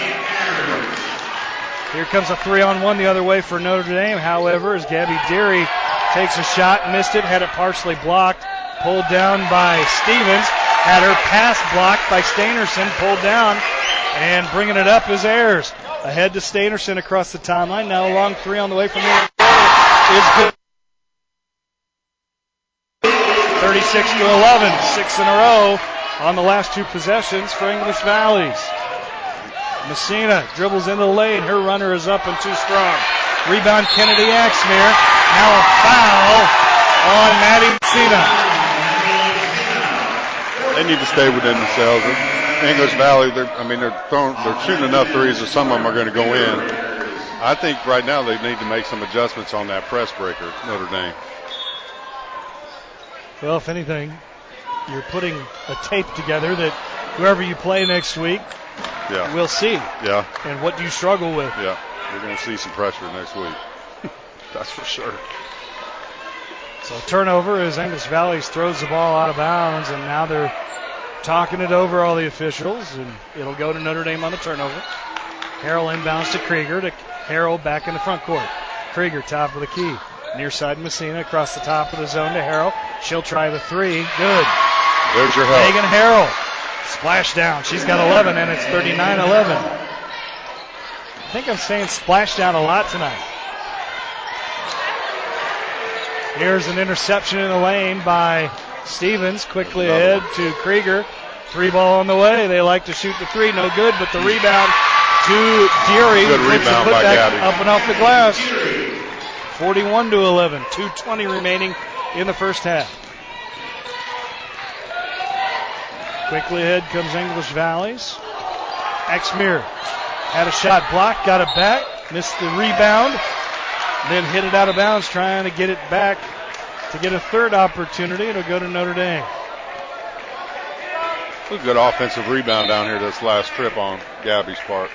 Here comes a three-on-one the other way for Notre Dame. However, as Gabby Deary takes a shot, missed it, had it partially blocked, pulled down by Stevens, had her pass blocked by Steinerson, pulled down, and bringing it up is Ayers. Ahead to Steinerson across the timeline. Now a long three on the way from there is good. thirty-six to eleven, six in a row on the last two possessions for English Valleys. Messina dribbles into the lane. Her runner is up and too strong. Rebound Kennedy Axmere. Now a foul on Maddie Messina. They need to stay within themselves. English Valley, I mean, they're throwing, they're shooting enough threes that some of them are going to go in. I think right now they need to make some adjustments on that press breaker, Notre Dame. Well, if anything, you're putting a tape together that whoever you play next week, yeah, we'll see. Yeah. And what do you struggle with? Yeah, you're going to see some pressure next week. That's for sure. So turnover as English Valley throws the ball out of bounds, and now they're talking it over, all the officials, and it'll go to Notre Dame on the turnover. Harrell inbounds to Krieger, to Harrell back in the front court. Krieger, top of the key. Near side Messina across the top of the zone to Harrell. She'll try the three. Good. There's your help. Megan Harrell. Splash down. She's got eleven, and it's thirty-nine eleven. I think I'm saying splash down a lot tonight. Here's an interception in the lane by Stevens. Quickly ahead to Krieger. Three ball on the way. They like to shoot the three. No good, but the rebound to Deary. Good rebound by Gabby. Up and off the glass. forty-one to eleven. two twenty remaining in the first half. Quickly ahead comes English Valleys. Axmere had a shot blocked, got it back, missed the rebound, then hit it out of bounds trying to get it back to get a third opportunity. It'll go to Notre Dame. A good offensive rebound down here this last trip on Gabby's part.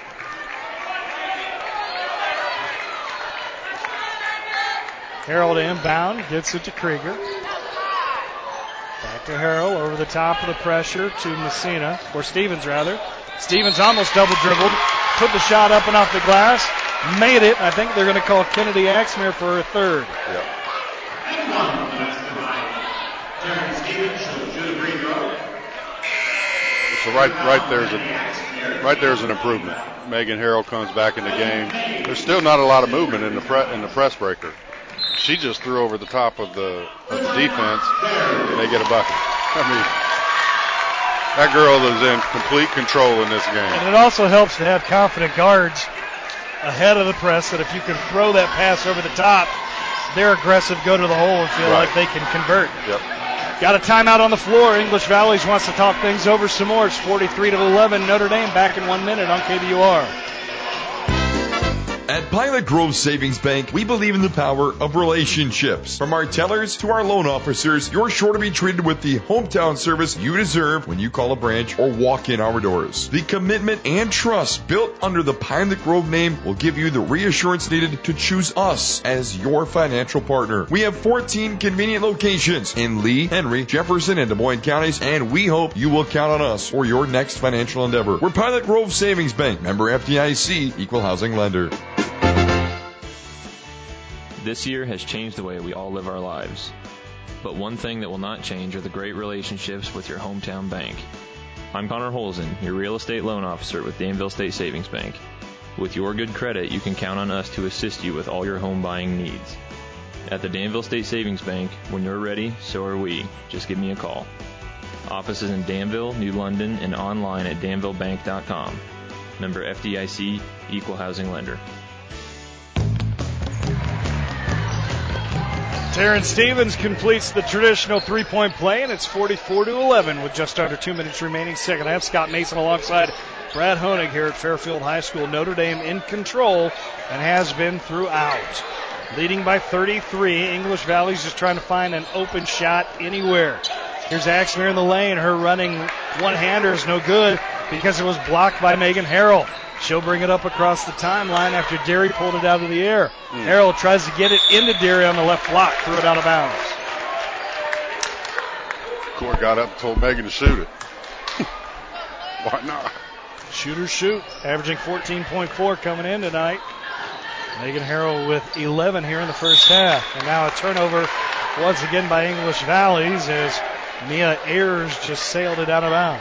Harrell to inbound, gets it to Krieger. Back to Harrell, over the top of the pressure to Messina, or Stevens rather. Stevens almost double dribbled, put the shot up and off the glass, made it. I think they're going to call Kennedy Axmere for a third. Yep. So right, right there's a, right there's an improvement. Megan Harrell comes back in the game. There's still not a lot of movement in the pre, in the press breaker. She just threw over the top of the, of the defense, and they get a bucket. I mean, that girl is in complete control in this game. And it also helps to have confident guards ahead of the press that if you can throw that pass over the top, they're aggressive, go to the hole, and feel right. like they can convert. Yep. Got a timeout on the floor. English Valleys wants to talk things over some more. It's forty-three to eleven. Notre Dame back in one minute on K B U R. At Pilot Grove Savings Bank, we believe in the power of relationships. From our tellers to our loan officers, you're sure to be treated with the hometown service you deserve when you call a branch or walk in our doors. The commitment and trust built under the Pilot Grove name will give you the reassurance needed to choose us as your financial partner. We have fourteen convenient locations in Lee, Henry, Jefferson, and Des Moines counties, and we hope you will count on us for your next financial endeavor. We're Pilot Grove Savings Bank, member F D I C, equal housing lender. This year has changed the way we all live our lives. But one thing that will not change are the great relationships with your hometown bank. I'm Connor Holzen, your real estate loan officer with Danville State Savings Bank. With your good credit, you can count on us to assist you with all your home buying needs. At the Danville State Savings Bank, when you're ready, so are we. Just give me a call. Offices in Danville, New London, and online at danville bank dot com. Member F D I C, equal housing lender. Taryn Stevens completes the traditional three-point play, and it's forty-four to eleven with just under two minutes remaining. Second half, Scott Mason alongside Brad Honig here at Fairfield High School. Notre Dame in control and has been throughout. Leading by thirty-three. English Valley's just trying to find an open shot anywhere. Here's Axmere in the lane. Her running one-hander is no good because it was blocked by Megan Harrell. She'll bring it up across the timeline after Deary pulled it out of the air. Mm. Harrell tries to get it into Deary on the left block, threw it out of bounds. Court got up and told Megan to shoot it. Why not? Shoot or shoot, averaging fourteen point four coming in tonight. Megan Harrell with eleven here in the first half. And now a turnover once again by English Valleys as Mia Ayers just sailed it out of bounds.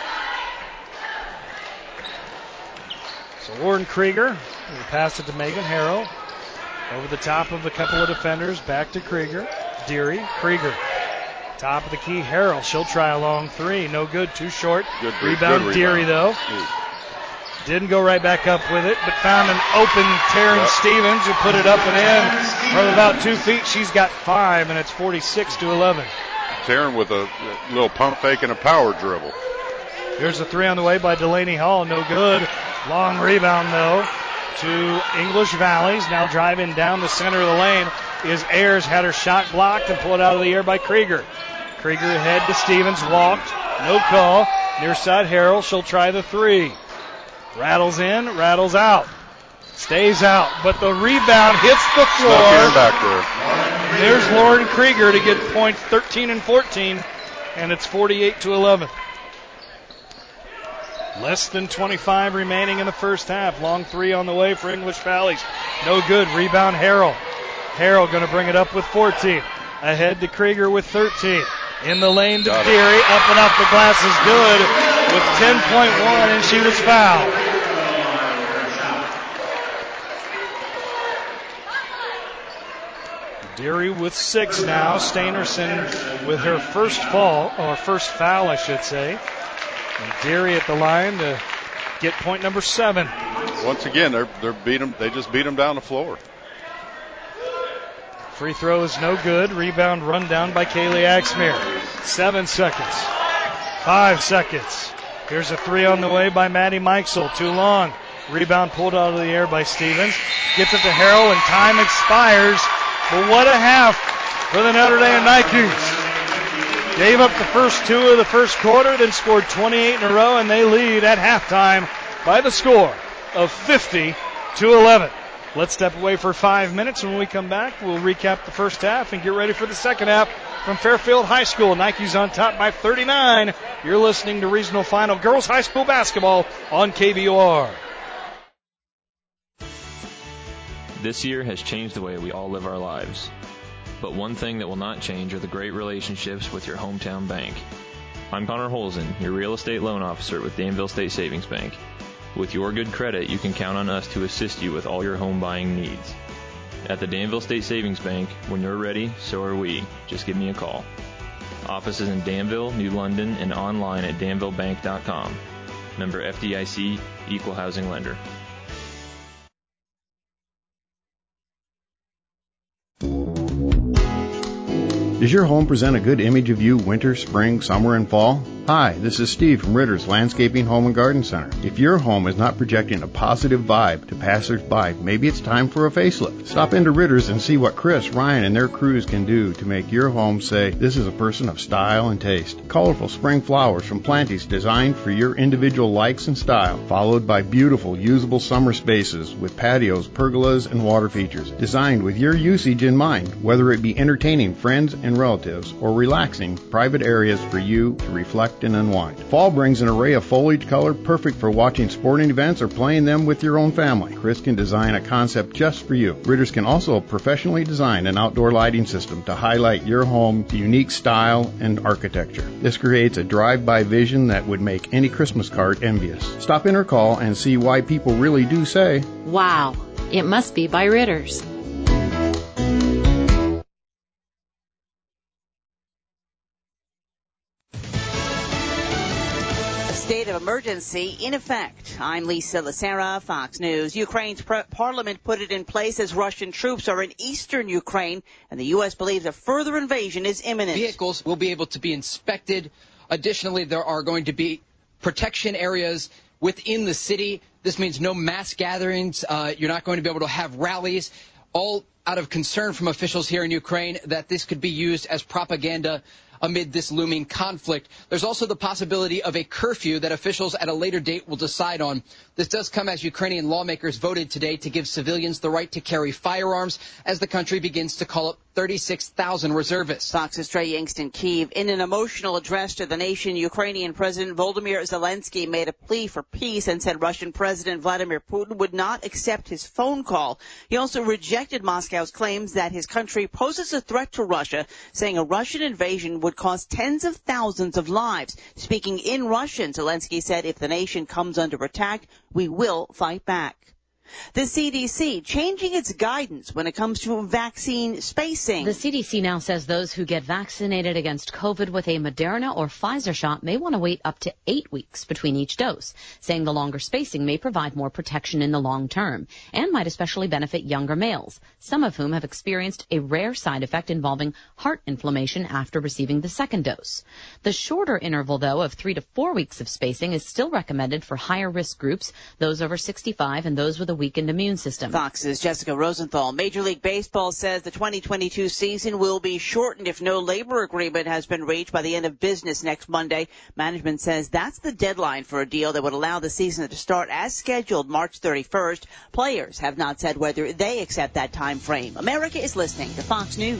So Lauren Krieger will pass it to Megan Harrell. Over the top of a couple of defenders, back to Krieger. Deary, Krieger. Top of the key, Harrell. She'll try a long three. No good, too short. Good, rebound, good Deary, though. Ooh. Didn't go right back up with it, but found an open Taryn yep. Stevens who put it up and in from about two feet. She's got five, and it's forty-six to eleven. Taryn with a little pump fake and a power dribble. Here's a three on the way by Delaney Hall. No good. Long rebound, though, to English Valleys. Now driving down the center of the lane is Ayers. Had her shot blocked and pulled out of the air by Krieger. Krieger ahead to Stevens. Walked. No call. Near side Harrell. She'll try the three. Rattles in, rattles out. Stays out, but the rebound hits the floor. Back there. There's Lauren Krieger to get points thirteen and fourteen, and it's forty-eight to eleven. Less than twenty-five remaining in the first half. Long three on the way for English Valleys. No good. Rebound Harrell. Harrell going to bring it up with fourteen. Ahead to Krieger with thirteen. In the lane to Deary. Up and off the glass is good with ten point one, and she was fouled. Deary with six now. Steinerson with her first fall, or first foul, I should say. And Deary at the line to get point number seven. Once again, they're they're beat them. They just beat them down the floor. Free throw is no good. Rebound run down by Kaylee Axmere. Seven seconds. Five seconds. Here's a three on the way by Maddie Mikesell. Too long. Rebound pulled out of the air by Stevens. Gets it to Harrell, and time expires. But what a half for the Notre Dame Nikes. Gave up the first two of the first quarter, then scored twenty-eight in a row, and they lead at halftime by the score of fifty to eleven. Let's step away for five minutes. When we come back, we'll recap the first half and get ready for the second half from Fairfield High School. Nike's on top by thirty-nine. You're listening to Regional Final Girls High School Basketball on K B O R. This year has changed the way we all live our lives. But one thing that will not change are the great relationships with your hometown bank. I'm Connor Holzen, your real estate loan officer with Danville State Savings Bank. With your good credit, you can count on us to assist you with all your home buying needs. At the Danville State Savings Bank, when you're ready, so are we. Just give me a call. Offices in Danville, New London, and online at danville bank dot com. Member F D I C, Equal Housing Lender. Does your home present a good image of you winter, spring, summer, and fall? Hi, this is Steve from Ritter's Landscaping Home and Garden Center. If your home is not projecting a positive vibe to passers-by, maybe it's time for a facelift. Stop into Ritter's and see what Chris, Ryan, and their crews can do to make your home say, this is a person of style and taste. Colorful spring flowers from Planties designed for your individual likes and style, followed by beautiful, usable summer spaces with patios, pergolas, and water features, designed with your usage in mind, whether it be entertaining friends and relatives or relaxing private areas for you to reflect and unwind. Fall brings an array of foliage color perfect for watching sporting events or playing them with your own family. Chris can design a concept just for you. Ritter's can also professionally design an outdoor lighting system to highlight your home's unique style and architecture. This creates a drive-by vision that would make any Christmas card envious. Stop in or call and see why people really do say, wow, it must be by Ritter's. State of emergency in effect. I'm Lisa Lacera, Fox News. Ukraine's pre- parliament put it in place as Russian troops are in eastern Ukraine, and the U S believes a further invasion is imminent. Vehicles will be able to be inspected. Additionally, there are going to be protection areas within the city. This means no mass gatherings. Uh, you're not going to be able to have rallies, all out of concern from officials here in Ukraine that this could be used as propaganda amid this looming conflict. There's also the possibility of a curfew that officials at a later date will decide on. This does come as Ukrainian lawmakers voted today to give civilians the right to carry firearms as the country begins to call up thirty-six thousand reservists. Fox's Trey Yingst in Kyiv. In an emotional address to the nation, Ukrainian President Volodymyr Zelensky made a plea for peace and said Russian President Vladimir Putin would not accept his phone call. He also rejected Moscow's claims that his country poses a threat to Russia, saying a Russian invasion would cost tens of thousands of lives. Speaking in Russian, Zelensky said if the nation comes under attack, we will fight back. The C D C changing its guidance when it comes to vaccine spacing. The C D C now says those who get vaccinated against COVID with a Moderna or Pfizer shot may want to wait up to eight weeks between each dose, saying the longer spacing may provide more protection in the long term and might especially benefit younger males, some of whom have experienced a rare side effect involving heart inflammation after receiving the second dose. The shorter interval, though, of three to four weeks of spacing is still recommended for higher risk groups, those over sixty-five and those with a weakened immune system. Fox's Jessica Rosenthal. Major League Baseball says the twenty twenty-two season will be shortened if no labor agreement has been reached by the end of business next Monday. Management says that's the deadline for a deal that would allow the season to start as scheduled March thirty-first. Players have not said whether they accept that time frame. America is listening to Fox News.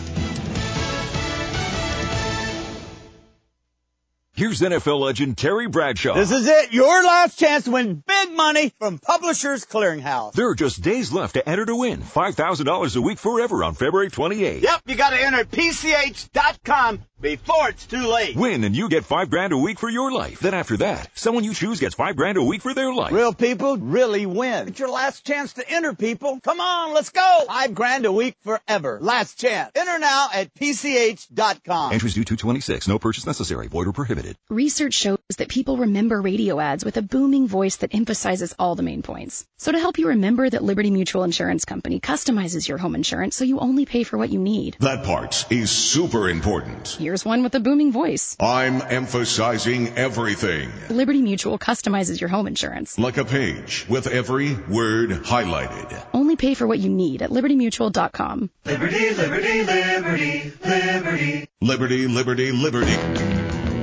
Here's N F L legend Terry Bradshaw. This is it, your last chance to win big money from Publishers Clearinghouse. There are just days left to enter to win five thousand dollars a week forever on February twenty-eighth. Yep, you got to enter P C H dot com before it's too late. Win and you get five grand a week for your life. Then after that, someone you choose gets five grand a week for their life. Real people really win. It's your last chance to enter, people. Come on, let's go. Five grand a week forever. Last chance. Enter now at P C H dot com. Entries due two twenty-six. No purchase necessary. Void or prohibited. Research shows that people remember radio ads with a booming voice that emphasizes all the main points. So to help you remember that Liberty Mutual Insurance Company customizes your home insurance so you only pay for what you need. That part is super important. Here's one with a booming voice. I'm emphasizing everything. Liberty Mutual customizes your home insurance. Like a page with every word highlighted. Only pay for what you need at liberty mutual dot com. Liberty, liberty, liberty, liberty. Liberty, liberty, liberty.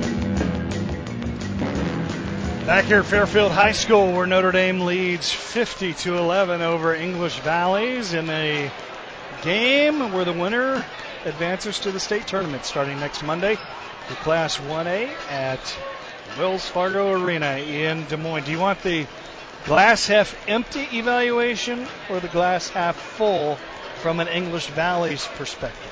Back here at Fairfield High School, where Notre Dame leads fifty to eleven over English Valleys in a game where the winner advances to the state tournament starting next Monday for Class one A at Wells Fargo Arena in Des Moines. Do you want the glass half empty evaluation or the glass half full from an English Valleys perspective?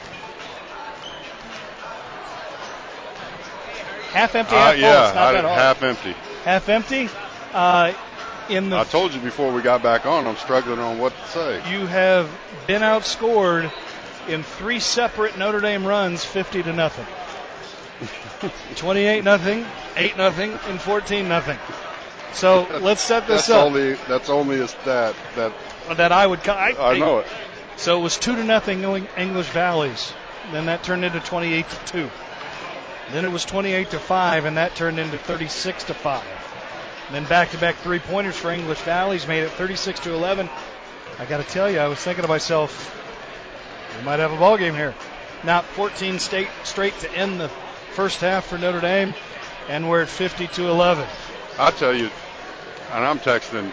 Half empty, half uh, full. Yeah, it's not I, that hard. half empty. Half empty. Uh, in the I told you before we got back on, I'm struggling on what to say. You have been outscored in three separate Notre Dame runs, fifty to nothing. twenty-eight nothing, eight nothing, and fourteen nothing. So let's set this that's up. Only, that's only a stat that that I would. I, I know it. So it was two to nothing English Valleys. Then that turned into twenty-eight to two. Then it was twenty-eight to five, and that turned into thirty-six to five. And then back-to-back three-pointers for English Valleys made it thirty-six to eleven. I got to tell you, I was thinking to myself, we might have a ball game here. Now fourteen state straight to end the first half for Notre Dame, and we're at fifty to eleven. I tell you, and I'm texting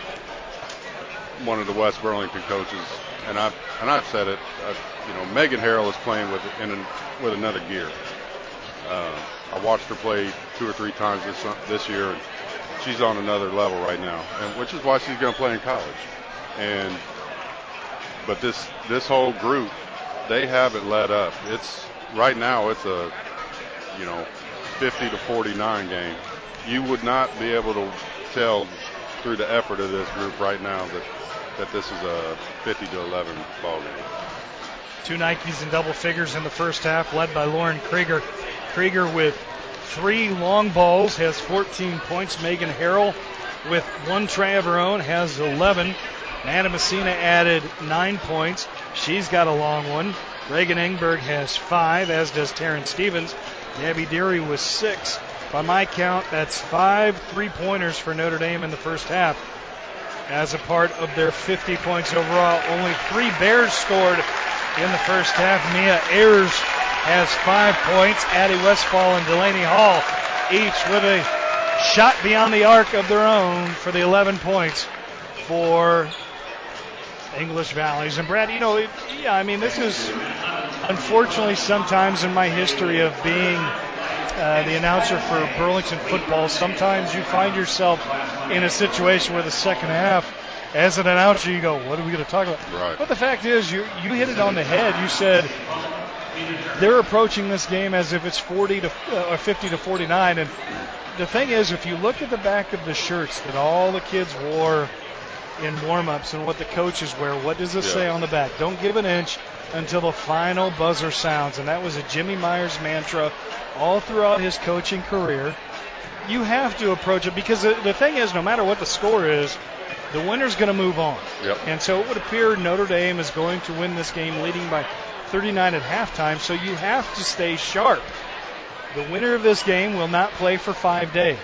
one of the West Burlington coaches, and I've and I've said it. I, you know, Megan Harrell is playing with in an, with another gear. Uh, I watched her play two or three times this this year, and she's on another level right now, and which is why she's going to play in college. And but this this whole group, they haven't let up. It's right now it's a you know fifty to forty-nine game. You would not be able to tell through the effort of this group right now that that this is a fifty to eleven ball game. Two Nikes in double figures in the first half, led by Lauren Krieger. Krieger with three long balls has fourteen points. Megan Harrell with one try of her own has eleven. Anna Messina added nine points. She's got a long one. Reagan Engberg has five, as does Taryn Stevens. Gabby Deary with six. By my count, that's five three-pointers for Notre Dame in the first half. As a part of their fifty points overall, only three Bears scored in the first half. Mia Ayers has five points. Addie Westfall and Delaney Hall each with a shot beyond the arc of their own for the eleven points for English Valleys. And Brad, you know, it, yeah, I mean, this is unfortunately sometimes in my history of being uh, the announcer for Burlington football, sometimes you find yourself in a situation where the second half, as an announcer, you go, what are we going to talk about? Right. But the fact is, you you hit it on the head. You said they're approaching this game as if it's forty to uh, or fifty to forty-nine. And the thing is, if you look at the back of the shirts that all the kids wore in warm-ups and what the coaches wear, what does it yeah. say on the back? Don't give an inch until the final buzzer sounds. And that was a Jimmy Myers mantra all throughout his coaching career. You have to approach it because the, the thing is, no matter what the score is, the winner's going to move on. Yep. And so it would appear Notre Dame is going to win this game leading by thirty-nine at halftime, so you have to stay sharp. The winner of this game will not play for five days.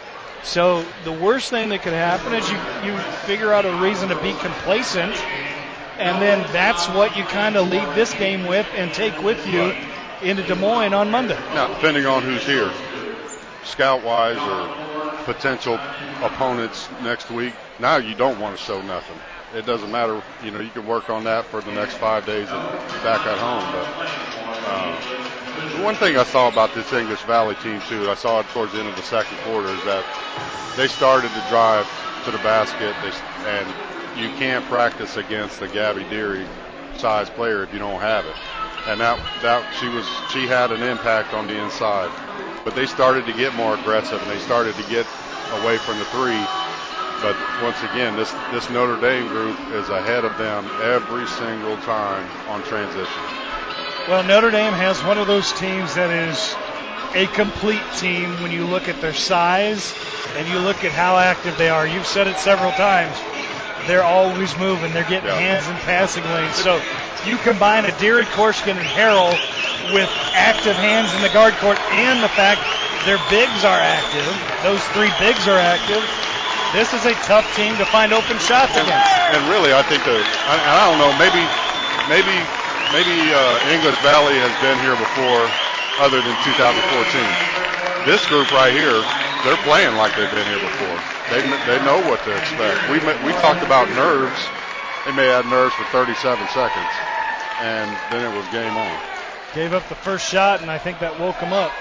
So the worst thing that could happen is you, you figure out a reason to be complacent, and then that's what you kind of leave this game with and take with you right. into Des Moines on Monday. Now, depending on who's here, scout-wise or potential opponents next week, now you don't want to show nothing. It doesn't matter. You know, you can work on that for the next five days back at home. But uh, the one thing I saw about this English Valley team, too, I saw it towards the end of the second quarter, is that they started to drive to the basket, they, and you can't practice against the Gabby Deary size player if you don't have it. And that, that she was she had an impact on the inside. But they started to get more aggressive, and they started to get away from the three. But once again, this, this Notre Dame group is ahead of them every single time on transition. Well, Notre Dame has one of those teams that is a complete team when you look at their size and you look at how active they are. You've said it several times. They're always moving. They're getting yeah. hands in passing lanes. So you combine a Deary, Korshkin, and Harrell with active hands in the guard court and the fact their bigs are active. Those three bigs are active. This is a tough team to find open shots and, against. And really, I think the I, I don't know, maybe maybe maybe uh, English Valley has been here before, other than two thousand fourteen. This group right here, they're playing like they've been here before. They they know what to expect. We we talked about nerves. They may have nerves for thirty-seven seconds, and then it was game on. Gave up the first shot, and I think that woke them up.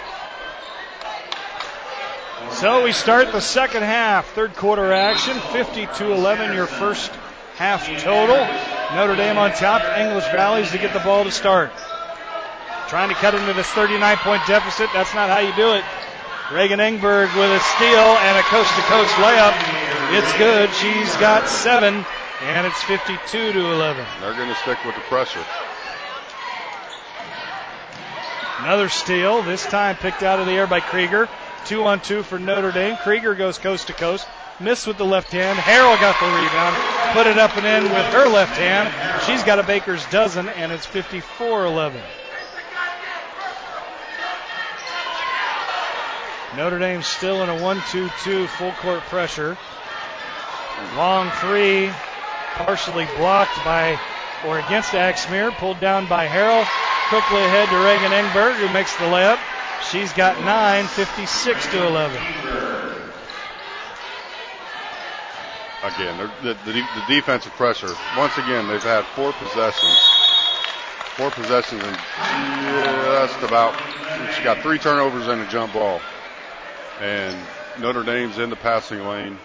So we start the second half, third quarter action, fifty-two eleven, your first half total. Notre Dame on top, English Valleys to get the ball to start. Trying to cut into this thirty-nine point deficit. That's not how you do it. Reagan Engberg with a steal and a coast-to-coast layup. It's good. She's got seven, and it's fifty-two to eleven. They're going to stick with the pressure. Another steal, this time picked out of the air by Krieger. Two on two for Notre Dame. Krieger goes coast to coast. Missed with the left hand. Harrell got the rebound. Put it up and in with her left hand. She's got a baker's dozen, and it's fifty-four eleven. Notre Dame still in a one two two full court pressure. Long three, partially blocked by, or against Axmere, pulled down by Harrell. Quickly ahead to Reagan Engberg, who makes the layup. She's got nine, fifty-six to eleven. Again, the, the, the defensive pressure. Once again, they've had four possessions. Four possessions and just about, she got three turnovers and a jump ball. And Notre Dame's in the passing lane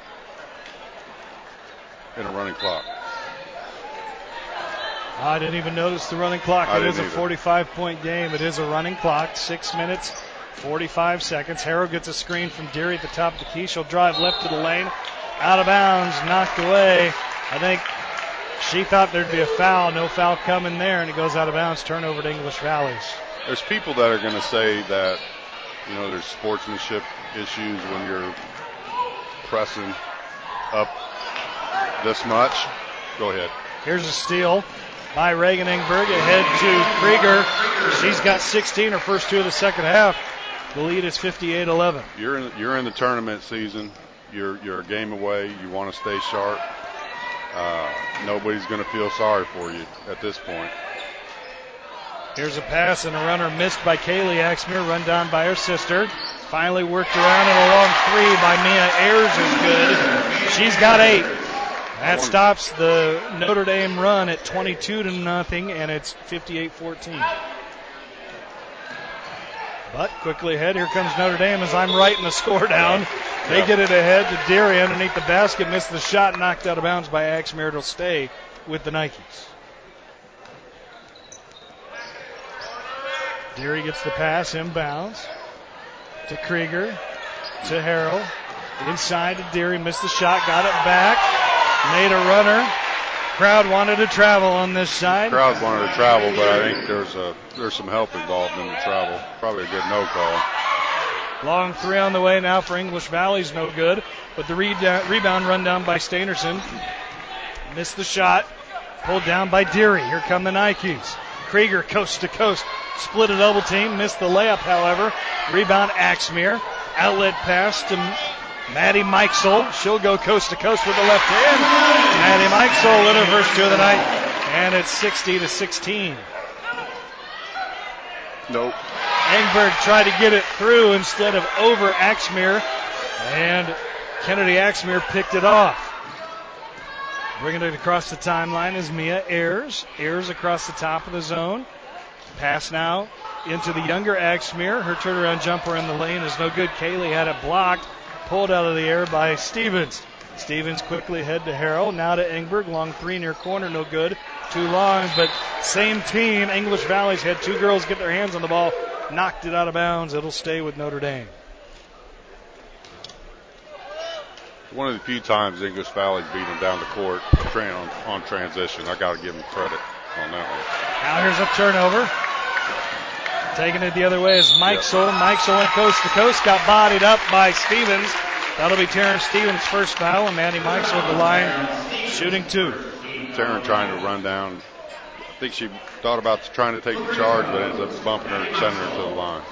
in a running clock. I didn't even notice the running clock. I it is a either. forty-five point game. It is a running clock. Six minutes, forty-five seconds. Harrow gets a screen from Deary at the top of the key. She'll drive left to the lane. Out of bounds, knocked away. I think she thought there'd be a foul. No foul coming there, and it goes out of bounds. Turnover to English Valleys. There's people that are going to say that, you know, there's sportsmanship issues when you're pressing up this much. Go ahead. Here's a steal by Reagan Engberg ahead to Krieger. She's got sixteen, her first two of the second half. The lead is fifty-eight eleven. You're in, you're in the tournament season. You're you're a game away. You want to stay sharp. Uh, nobody's going to feel sorry for you at this point. Here's a pass and a runner missed by Kaylee Axmere, run down by her sister. Finally worked around, and a long three by Mia Ayers is good. She's got eight. That stops the Notre Dame run at twenty-two to nothing, and it's fifty-eight fourteen. But quickly ahead, here comes Notre Dame as I'm writing the score down. They get it ahead to Deary underneath the basket, missed the shot, knocked out of bounds by Axmere. It'll stay with the Nikes. Deary gets the pass, inbounds to Krieger, to Harrell. Inside to Deary, missed the shot, got it back, made a runner. Crowd wanted to travel on this side. Crowd wanted to travel, but I think there's a there's some help involved in the travel. Probably a good no call. Long three on the way now for English Valley's no good, but the re- rebound run down by Steinerson. Missed the shot, pulled down by Deary. Here come the Nikes. Krieger coast to coast, split a double team, missed the layup, however. Rebound Axmere, outlet pass to Maddie Mikesel. She'll go coast to coast with the left hand. Maddie Mikesel with her first two of the night, and it's sixty to sixteen. Nope. Engberg tried to get it through instead of over Axmere, and Kennedy Axmere picked it off. Bringing it across the timeline is Mia Ayers. Ayers across the top of the zone. Pass now into the younger Axmere. Her turnaround jumper in the lane is no good. Kaylee had it blocked. Pulled out of the air by Stevens. Stevens quickly head to Harrell. Now to Engberg. Long three near corner. No good. Too long, but same team. English Valley's had two girls get their hands on the ball. Knocked it out of bounds. It'll stay with Notre Dame. One of the few times English Valley's beat them down the court on, on transition. I got to give them credit on that one. Now here's a turnover. Taking it the other way is Mike yep. Soul. Mike Soul went coast to coast, got bodied up by Stevens. That'll be Terrence Stevens' first foul, and Maddie Mikes with the line, shooting two. Taryn trying to run down. I think she thought about trying to take the charge, but ends up bumping her and sending her to the line.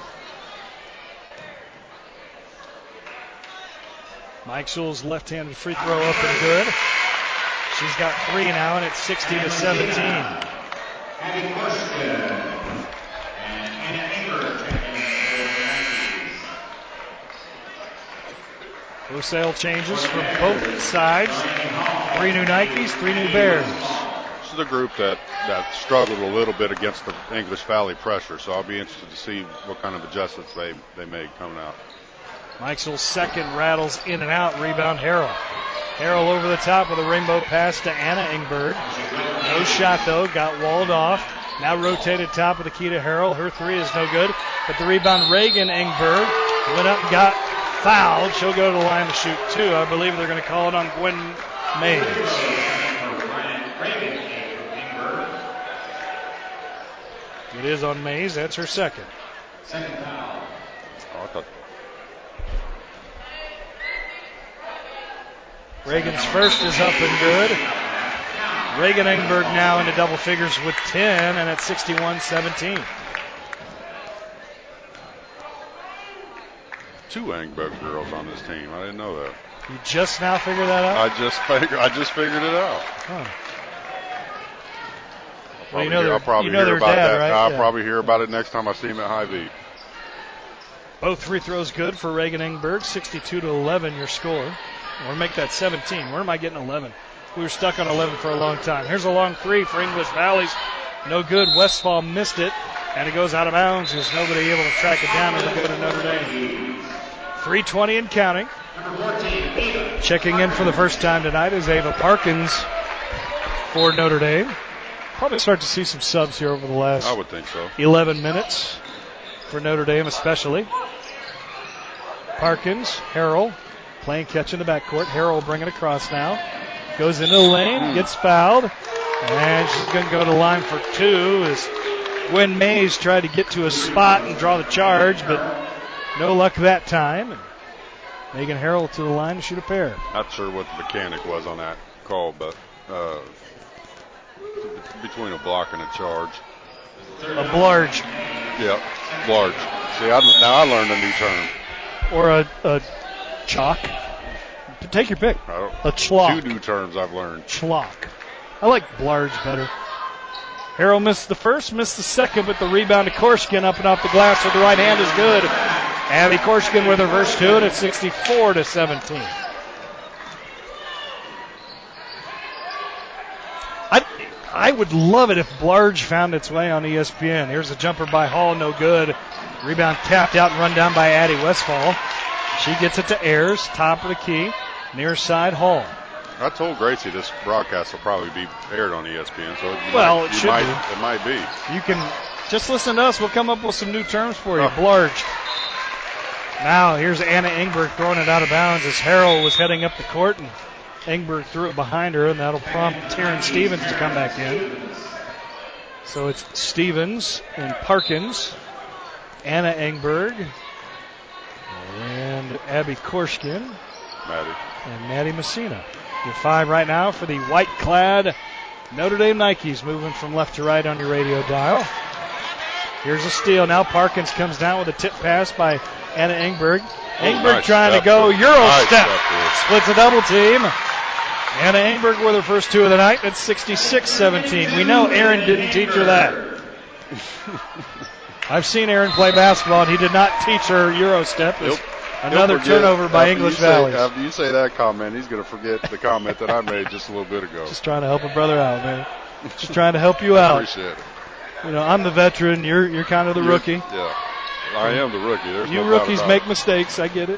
Mike Sewell's left-handed free throw up and good. She's got three now, and it's sixty to seventeen. Wholesale changes from both sides. Three new Nikes, three new Bears. This is a group that, that struggled a little bit against the English Valley pressure, so I'll be interested to see what kind of adjustments they, they made coming out. Mikesell's second rattles in and out. Rebound Harrell. Harrell over the top with a rainbow pass to Anna Engberg. No shot, though. Got walled off. Now rotated top of the key to Harrell. Her three is no good. But the rebound, Reagan Engberg, went up and got fouled. She'll go to the line to shoot two. I believe they're going to call it on Gwen Mays. It is on Mays. That's her second. Second foul. Oh, I thought. Reagan's first is up and good. Reagan Engberg now into double figures with ten, and it's sixty-one seventeen. Two Engberg girls on this team. I didn't know that. You just now figured that out? I just figured. I just figured it out. Huh. I'll well, you probably, know hear, I'll probably you know hear about dad, that. Right? I'll yeah. probably hear about it next time I see him at Hy-Vee. Both free throws good for Reagan Engberg. sixty-two to eleven your score. Or make that seventeen. Where am I getting eleven? We were stuck on eleven for a long time. Here's a long three for English Valley's. No good. Westfall missed it, and it goes out of bounds. There's nobody able to track it down. It'll go to Notre Dame. three twenty and counting. Checking in for the first time tonight is Ava Parkins for Notre Dame. Probably start to see some subs here over the last I would think so. eleven minutes for Notre Dame especially. Parkins, Harrell, playing catch in the backcourt. Harrell will bring it across now. Goes into the lane, gets fouled, and she's going to go to the line for two as Gwen Mays tried to get to a spot and draw the charge, but no luck that time. And Megan Harrell to the line to shoot a pair. Not sure what the mechanic was on that call, but uh, between a block and a charge. A blarge. Yep, blarge. See, I, now I learned a new term. Or a, a chalk. Take your pick. A chalk. Two new terms I've learned. Chalk. I like blarge better. Harrell missed the first, missed the second, but the rebound to Korshkin up and off the glass with the right hand is good. Abby Korshkin with her first two, and it's sixty-four to seventeen. I, I would love it if Blarge found its way on E S P N. Here's a jumper by Hall, no good. Rebound tapped out and run down by Addie Westfall. She gets it to Ayers, top of the key, near side Hall. I told Gracie this broadcast will probably be aired on E S P N, so it well, might, it should might, be. It might be. You can just listen to us. We'll come up with some new terms for you. Oh. Blarge. Now here's Anna Engberg throwing it out of bounds as Harrell was heading up the court, and Engberg threw it behind her, and that'll prompt Taryn Stevens to come back in. So it's Stevens and Parkins, Anna Engberg, and Abby Korshkin. Maddie. And Maddie Messina. Your five right now for the white-clad Notre Dame Nikes, moving from left to right on your radio dial. Here's a steal. Now Parkins comes down with a tip pass by Anna Engberg. Oh, Engberg nice trying to go step. Euro Nice step. step. Splits a double team. Anna Engberg with her first two of the night. That's sixty-six seventeen. We know Aaron didn't teach her that. I've seen Aaron play basketball, and he did not teach her Euro step. It was another He'll forget, turnover by after English you Valley. Say, after you say that comment, he's going to forget the comment that I made just a little bit ago. Just trying to help a brother out, man. Just trying to help you out. Appreciate it. You know, I'm the veteran. You're you're kind of the You're- rookie. Yeah, I am the rookie. There's You no doubt rookies about make it. mistakes. I get it.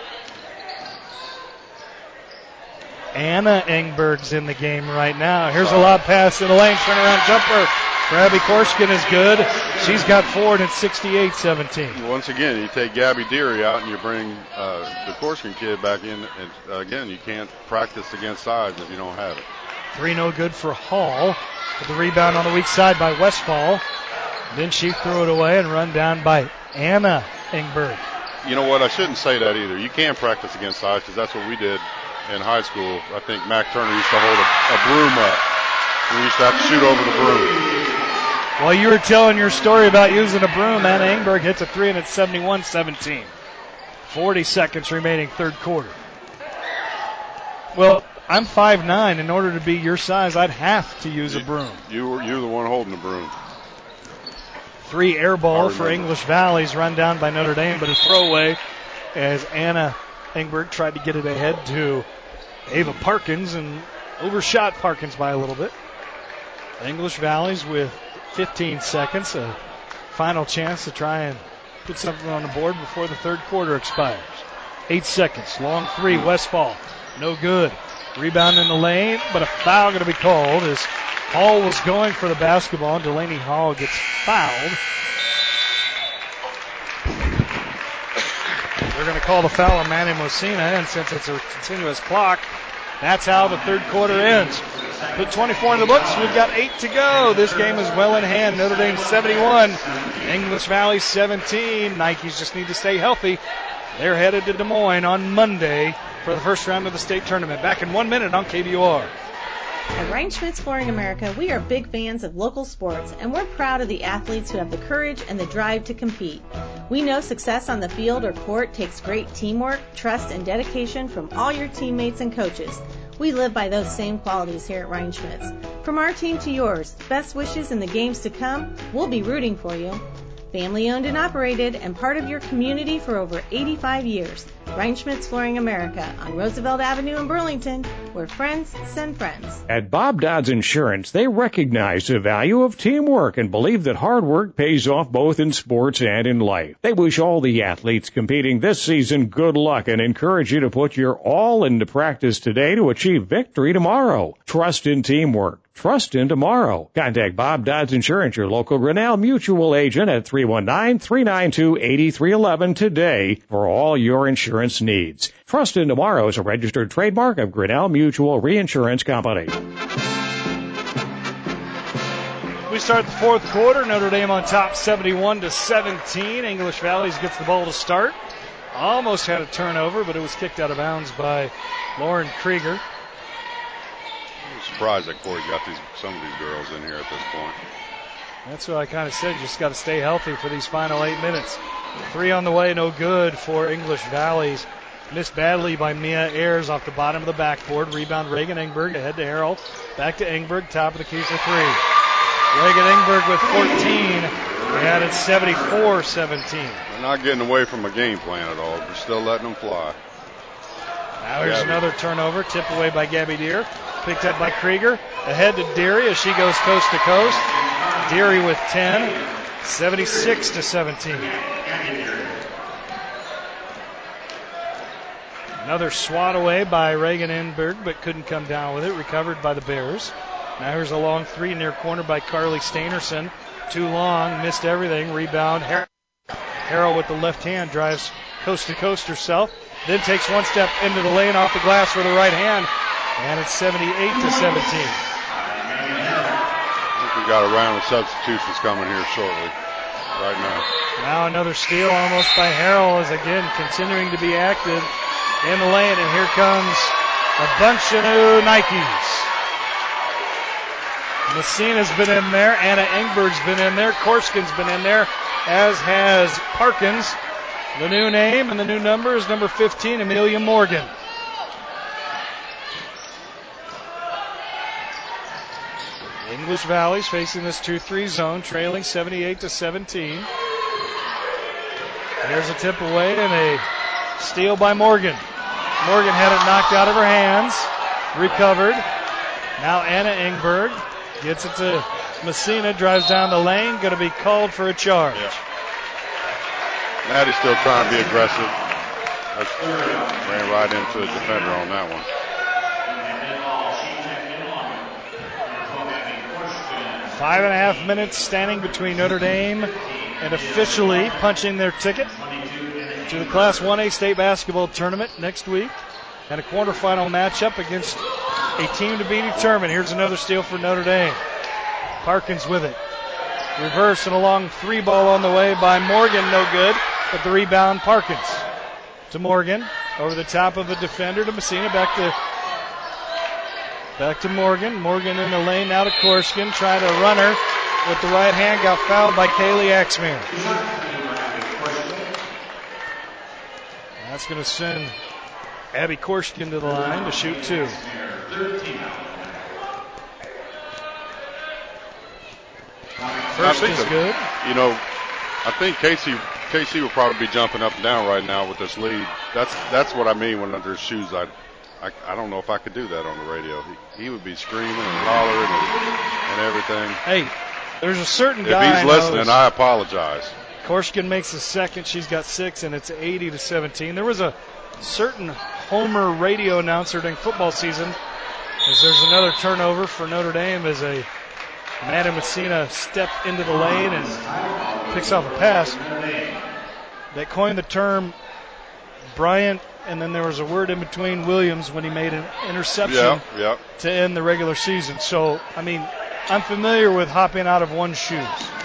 Anna Engberg's in the game right now. Here's a lob pass in the lane. Turnaround jumper. For Abby Korshkin is good. She's got four, and it's sixty-eight seventeen. Once again, you take Gabby Deary out and you bring uh, the Korshkin kid back in. And uh, again, you can't practice against size if you don't have it. Three no good for Hall. With the rebound on the weak side by Westfall. Then she threw it away and run down by Anna Engberg. You know what? I shouldn't say that either. You can practice against size because that's what we did in high school. I think Mac Turner used to hold a, a broom up. We used to have to shoot over the broom. While you were telling your story about using a broom, Anna Engberg hits a three, and it's seventy-one seventeen. forty seconds remaining, third quarter. Well, I'm five nine. In order to be your size, I'd have to use a broom. You were you're the one holding the broom. Three air ball I for remember. English Valley's run down by Notre Dame, but a throwaway as Anna Engberg tried to get it ahead to Ava Parkins and overshot Parkins by a little bit. English Valley's with fifteen seconds, a final chance to try and put something on the board before the third quarter expires. Eight seconds, long three, Westfall, no good. Rebound in the lane, but a foul going to be called as Hall was going for the basketball, and Delaney Hall gets fouled. They're going to call the foul on Manny Messina, and since it's a continuous clock, that's how the third quarter ends. Put twenty-four in the books. We've got eight to go. This game is well in hand. Notre Dame seventy-one, English Valley seventeen. Nikes just need to stay healthy. They're headed to Des Moines on Monday for the first round of the state tournament. Back in one minute on K B O R. At Reinschmidt's Flooring America, we are big fans of local sports, and we're proud of the athletes who have the courage and the drive to compete. We know success on the field or court takes great teamwork, trust, and dedication from all your teammates and coaches. We live by those same qualities here at Reinschmidt's. From our team to yours, best wishes in the games to come. We'll be rooting for you. Family owned and operated and part of your community for over eighty-five years. Reinschmidt's Flooring America on Roosevelt Avenue in Burlington, where friends send friends. At Bob Dodds Insurance, they recognize the value of teamwork and believe that hard work pays off both in sports and in life. They wish all the athletes competing this season good luck and encourage you to put your all into practice today to achieve victory tomorrow. Trust in teamwork. Trust in tomorrow. Contact Bob Dodds Insurance, your local Grinnell Mutual agent at three one nine, three nine two, eight three one one today for all your insurance needs. Trust in tomorrow is a registered trademark of Grinnell Mutual Reinsurance Company. We start the fourth quarter. Notre Dame on top seventy-one to seventeen. English Valley gets the ball to start. Almost had a turnover, but it was kicked out of bounds by Lauren Krieger. I'm surprised that Corey got these some of these girls in here at this point. That's what I kind of said. You just got to stay healthy for these final eight minutes. Three on the way, no good for English Valley's. Missed badly by Mia Ayers off the bottom of the backboard. Rebound Reagan Engberg ahead to Harrell. Back to Engberg, top of the key for three. Reagan Engberg with fourteen. And it's seventy-four seventeen. They're not getting away from a game plan at all. They're still letting them fly. Now here's Gabby. Another turnover, tipped away by Gabby Deere. Picked up by Krieger. Ahead to Deary as she goes coast to coast. Deary with ten. seventy-six to seventeen. Another swat away by Reagan Engberg, but couldn't come down with it. Recovered by the Bears. Now here's a long three near corner by Carly Steinerson. Too long, missed everything. Rebound. Har- Harrell with the left hand drives coast to coast herself. Then takes one step into the lane off the glass with the right hand. And it's seventy-eight to seventeen. I think we got a round of substitutions coming here shortly. Right now. Now another steal almost by Harrell is again continuing to be active in the lane. And here comes a bunch of new Nikes. Messina's been in there. Anna Engberg's been in there. Korskin's been in there, as has Parkins. The new name and the new number is number fifteen, Amelia Morgan. English Valley's facing this two three zone, trailing seventy-eight to seventeen. There's a tip away and a steal by Morgan. Morgan had it knocked out of her hands. Recovered. Now Anna Engberg gets it to Messina, drives down the lane, going to be called for a charge. Yeah. Maddie's still trying to be aggressive. That's, ran right into the defender on that one. Five and a half minutes standing between Notre Dame and officially punching their ticket to the Class one A state basketball tournament next week, and a quarterfinal matchup against a team to be determined. Here's another steal for Notre Dame. Parkins with it. Reverse and a long three ball on the way by Morgan, no good, but the rebound Parkins. To Morgan, over the top of a defender to Messina, back to back to Morgan. Morgan in the lane, now to Korskin, trying to run her with the right hand, got fouled by Kaylee Axmere. That's going to send Abby Korskin to the line to shoot two. First is good. You know, I think Casey Casey will probably be jumping up and down right now with this lead. That's that's what I mean when under his shoes. I, I I don't know if I could do that on the radio. He, he would be screaming and hollering and, and everything. Hey, there's a certain guy. If he's listening, I apologize. Korskin makes the second. She's got six, and it's eighty to seventeen. There was a certain Homer radio announcer during football season, as there's another turnover for Notre Dame as a Amanda Messina stepped into the lane and picks off a pass. They coined the term Bryant, and then there was a word in between Williams when he made an interception yeah, yeah. to end the regular season. So, I mean, I'm familiar with hopping out of one's shoes.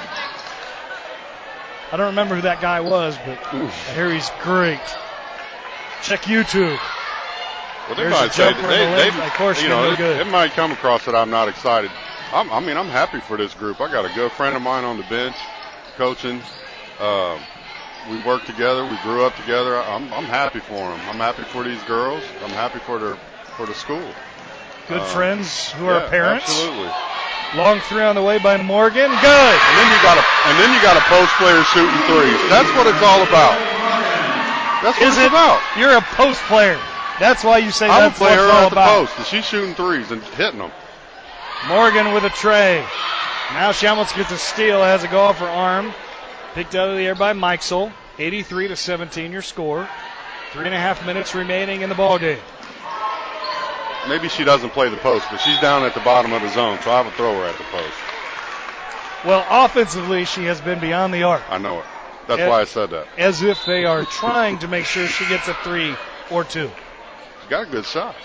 I don't remember who that guy was, but Oof. I hear he's great. Check YouTube. Well, they might say they, they, they, of course, you know, no it, good. it might come across that I'm not excited. I'm, I mean, I'm happy for this group. I got a good friend of mine on the bench, coaching. Um, we work together. We grew up together. I'm, I'm happy for them. I'm happy for these girls. I'm happy for their for the school. Good um, friends who yeah, are parents. Absolutely. Long three on the way by Morgan. Good. And then you got a and then you got a post player shooting threes. That's what it's all about. That's what Is it's it? about. You're a post player. That's why you say I'm that's a player what it's all at the about. post, and she's shooting threes and hitting them. Morgan with a tray. Now Shamwitz gets a steal, has a goal for arm. Picked out of the air by Mikesel. eighty-three to seventeen your score. Three and a half minutes remaining in the ball game. Maybe she doesn't play the post, but she's down at the bottom of the zone, so I have a thrower at the post. Well, offensively, she has been beyond the arc. I know it. That's as, why I said that. As if they are trying to make sure she gets a three or two. She's got a good shot.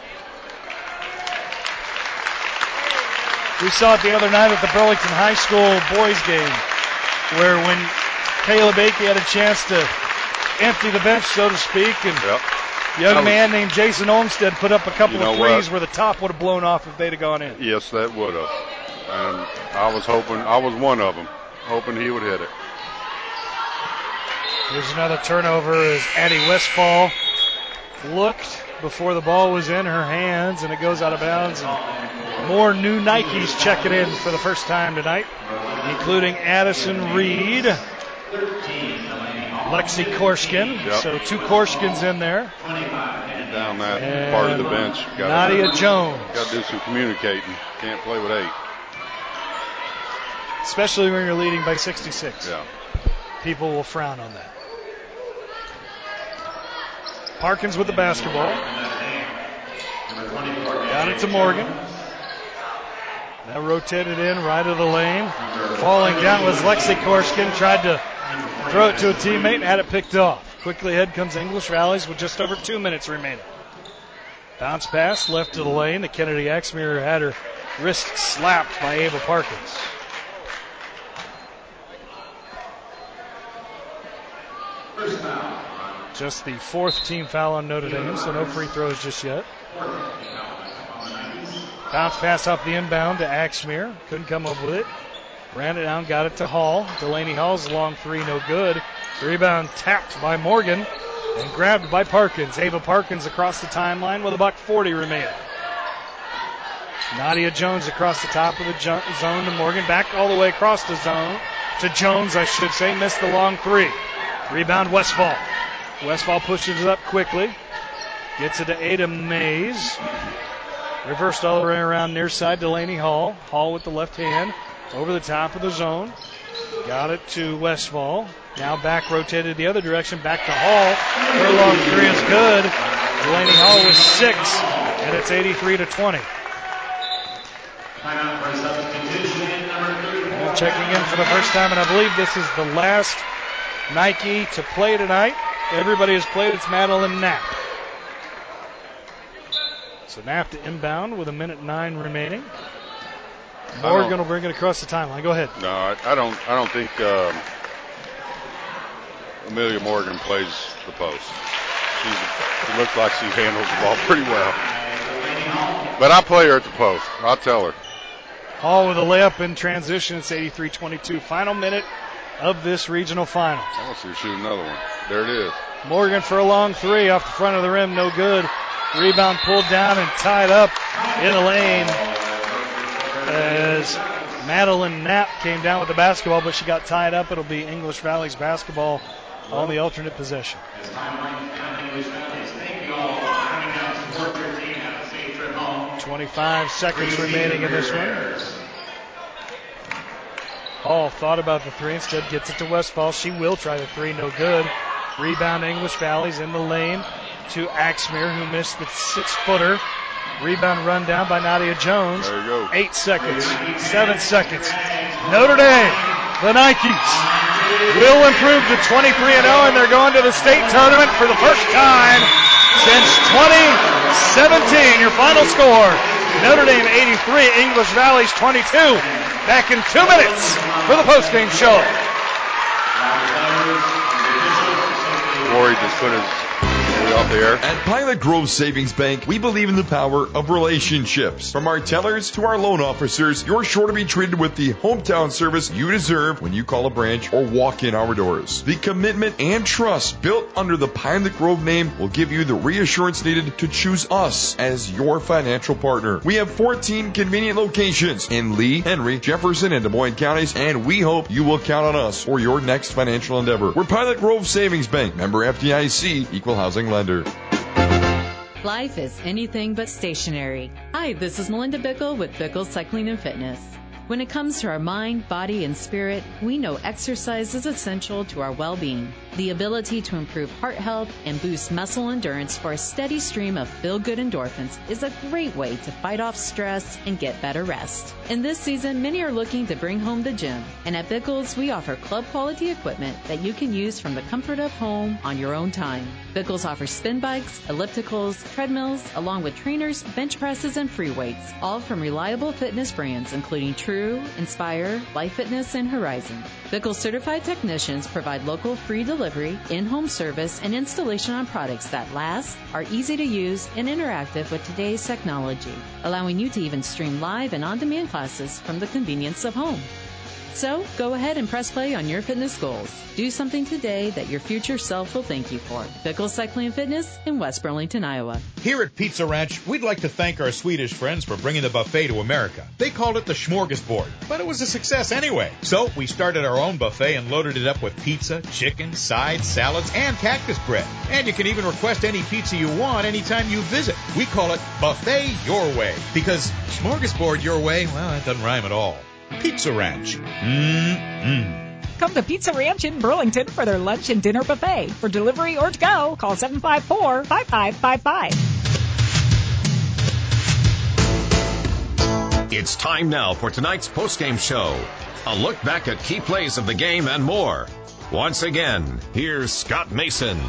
We saw it the other night at the Burlington High School boys game, where when Caleb Akey had a chance to empty the bench, so to speak, and yep. a young was, man named Jason Olmstead put up a couple you know of threes what? where the top would have blown off if they'd have gone in. Yes, that would have. And I was hoping, I was one of them, hoping he would hit it. Here's another turnover as Addie Westfall looked before the ball was in her hands, and it goes out of bounds. And more new Nikes checking in for the first time tonight, including Addison Reed, Lexi Korshkin. Yep. So two Korshkins in there. Down that And part of the bench. Gotta, Nadia Jones. Got to do some communicating. Can't play with eight. Especially when you're leading by sixty-six. Yeah. People will frown on that. Parkins with the basketball. Got it to Morgan. Now rotated in right of the lane. Falling down was Lexi Korshkin. Tried to throw it to a teammate and had it picked off. Quickly ahead comes English Valleys with just over two minutes remaining. Bounce pass left to the lane. The Kennedy Axmere had her wrist slapped by Ava Parkins. Just the fourth team foul on Notre Dame, so no free throws just yet. Bounce pass off the inbound to Axmere. Couldn't come up with it. Ran it down, got it to Hall. Delaney Hall's long three, no good. Rebound tapped by Morgan and grabbed by Parkins. Ava Parkins across the timeline with a buck forty remaining. Nadia Jones across the top of the jo- zone to Morgan. Back all the way across the zone to Jones, I should say. Missed the long three. Rebound Westfall. Westfall pushes it up quickly. Gets it to Ada Mays. Reversed all the way around near side. Delaney Hall. Hall with the left hand. Over the top of the zone. Got it to Westfall. Now back rotated the other direction. Back to Hall. Her long three is good. Delaney Hall with six. And it's eighty-three to twenty. And checking in for the first time, and I believe this is the last Nike to play tonight. Everybody has played. It's Madeline Knapp. So Knapp to inbound with a minute nine remaining. Morgan will bring it across the timeline. Go ahead. No, I, I don't. I don't think um, Amelia Morgan plays the post. She, she looks like she handles the ball pretty well. But I play her at the post. I'll tell her. Hall with a layup in transition. It's eighty-three twenty-two. Final minute of this regional final. I want to see her shoot another one. There it is. Morgan for a long three off the front of the rim. No good. Rebound pulled down and tied up in the lane as Madeline Knapp came down with the basketball, but she got tied up. It'll be English Valley's basketball on the alternate possession. twenty-five seconds remaining in this one. Hall thought about the three, instead gets it to Westfall. She will try the three, no good. Rebound English Valley's in the lane to Axmere, who missed the six-footer. Rebound run down by Nadia Jones. There you go. Eight seconds, seven seconds. Notre Dame, the Nikes, will improve to twenty-three and oh, and they're going to the state tournament for the first time since twenty seventeen. Your final score, Notre Dame eighty-three, English Valley's twenty-two. Back in two minutes for the postgame show. Corey just put his off the air. At Pilot Grove Savings Bank, we believe in the power of relationships. From our tellers to our loan officers, you're sure to be treated with the hometown service you deserve when you call a branch or walk in our doors. The commitment and trust built under the Pilot Grove name will give you the reassurance needed to choose us as your financial partner. We have fourteen convenient locations in Lee, Henry, Jefferson, and Des Moines counties, and we hope you will count on us for your next financial endeavor. We're Pilot Grove Savings Bank, member F D I C, equal housing lender. Life is anything but stationary. Hi, this is Melinda Bickle with Bickle Cycling and Fitness. When it comes to our mind, body, and spirit, we know exercise is essential to our well-being. The ability to improve heart health and boost muscle endurance for a steady stream of feel-good endorphins is a great way to fight off stress and get better rest. In this season, many are looking to bring home the gym, and at Bickles, we offer club-quality equipment that you can use from the comfort of home on your own time. Bickles offers spin bikes, ellipticals, treadmills, along with trainers, bench presses, and free weights, all from reliable fitness brands including True, Inspire, Life Fitness, and Horizon. Bickles certified technicians provide local free delivery, in-home service, and installation on products that last, are easy to use, and interactive with today's technology, allowing you to even stream live and on-demand classes from the convenience of home. So go ahead and press play on your fitness goals. Do something today that your future self will thank you for. Bickle Cycling and Fitness in West Burlington, Iowa. Here at Pizza Ranch, we'd like to thank our Swedish friends for bringing the buffet to America. They called it the Smorgasbord, but it was a success anyway. So we started our own buffet and loaded it up with pizza, chicken, sides, salads, and cactus bread. And you can even request any pizza you want anytime you visit. We call it Buffet Your Way, because Smorgasbord your way, well, that doesn't rhyme at all. Pizza Ranch. Mmm. Come to Pizza Ranch in Burlington for their lunch and dinner buffet. For delivery or to go, call seven five four, five five five five. It's time now for tonight's postgame show. A look back at key plays of the game and more. Once again, here's Scott Mason.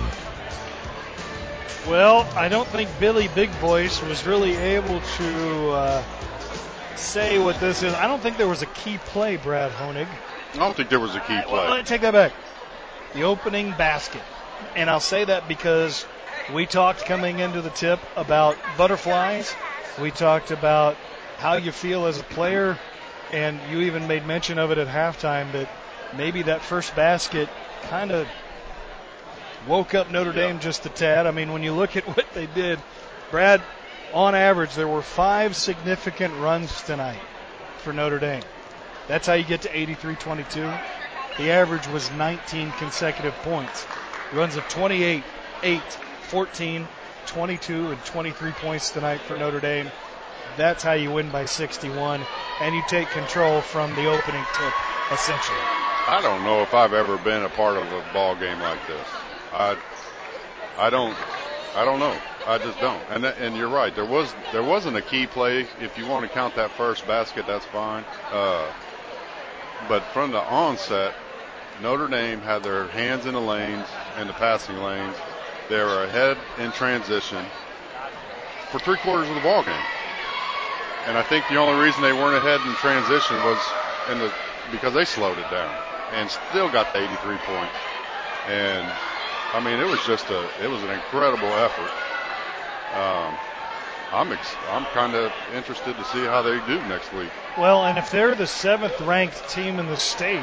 Well, I don't think Billy Big Voice was really able to uh, say what this is. I don't think there was a key play, Brad Honig. I don't think there was a key play. Well, let me take that back. The opening basket. And I'll say that because we talked coming into the tip about butterflies. We talked about how you feel as a player, and you even made mention of it at halftime that maybe that first basket kind of woke up Notre Dame yeah. just a tad. I mean, when you look at what they did, Brad, on average, there were five significant runs tonight for Notre Dame. That's how you get to eighty-three twenty-two. The average was nineteen consecutive points. Runs of twenty-eight, eight, fourteen, twenty-two, and twenty-three points tonight for Notre Dame. That's how you win by sixty-one, and you take control from the opening tip, essentially. I don't know if I've ever been a part of a ball game like this. I, I don't, I don't know. I just don't. And that, and you're right. There was there wasn't a key play. If you want to count that first basket, that's fine. Uh, but from the onset, Notre Dame had their hands in the lanes and the passing lanes. They were ahead in transition for three quarters of the ball game. And I think the only reason they weren't ahead in transition was in the because they slowed it down and still got the eighty-three points. And I mean, it was just a it was an incredible effort. Um, I'm ex- I'm kind of interested to see how they do next week. Well, and if they're the seventh ranked team in the state,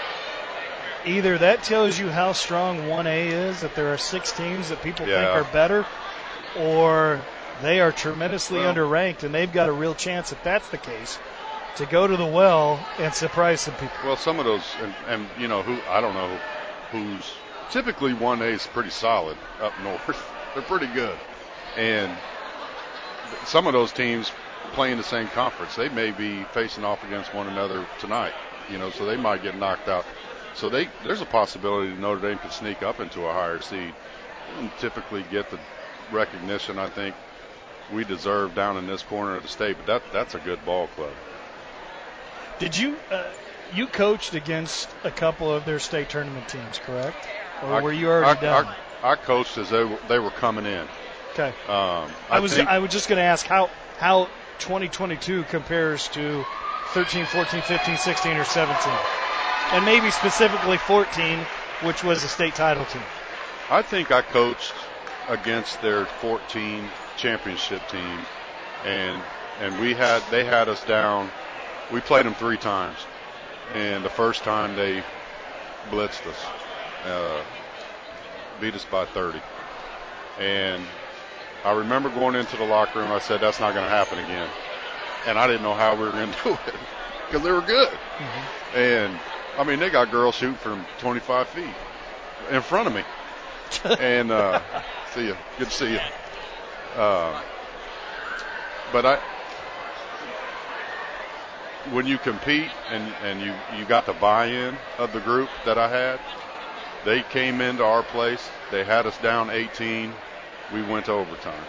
either that tells you how strong one A is, that there are six teams that people yeah. think are better, or they are tremendously well, underranked, and they've got a real chance, if that's the case, to go to the well and surprise some people. Well, some of those, and, and you know, who I don't know who's typically one A is pretty solid up north. They're pretty good. And some of those teams play in the same conference. They may be facing off against one another tonight, you know, so they might get knocked out. So they there's a possibility that Notre Dame could sneak up into a higher seed and typically get the recognition I think we deserve down in this corner of the state. But that that's a good ball club. Did you uh, you coached against a couple of their state tournament teams, correct? Or I, were you already I, done? I, I coached as they, they were coming in. Okay. Um, I, I was think, I was just going to ask how how twenty twenty-two compares to thirteen, fourteen, fifteen, sixteen, or seventeen, and maybe specifically fourteen, which was a state title team. I think I coached against their fourteen championship team, and and we had they had us down. We played them three times, and the first time they blitzed us, uh, beat us by thirty, and I remember going into the locker room. I said, that's not going to happen again. And I didn't know how we were going to do it because they were good. Mm-hmm. And, I mean, they got girls shooting from twenty-five feet in front of me. and uh, see you. Good to see you. Uh, but I, when you compete and, and you, you got the buy-in of the group that I had, they came into our place. They had us down eighteen. We went to overtime,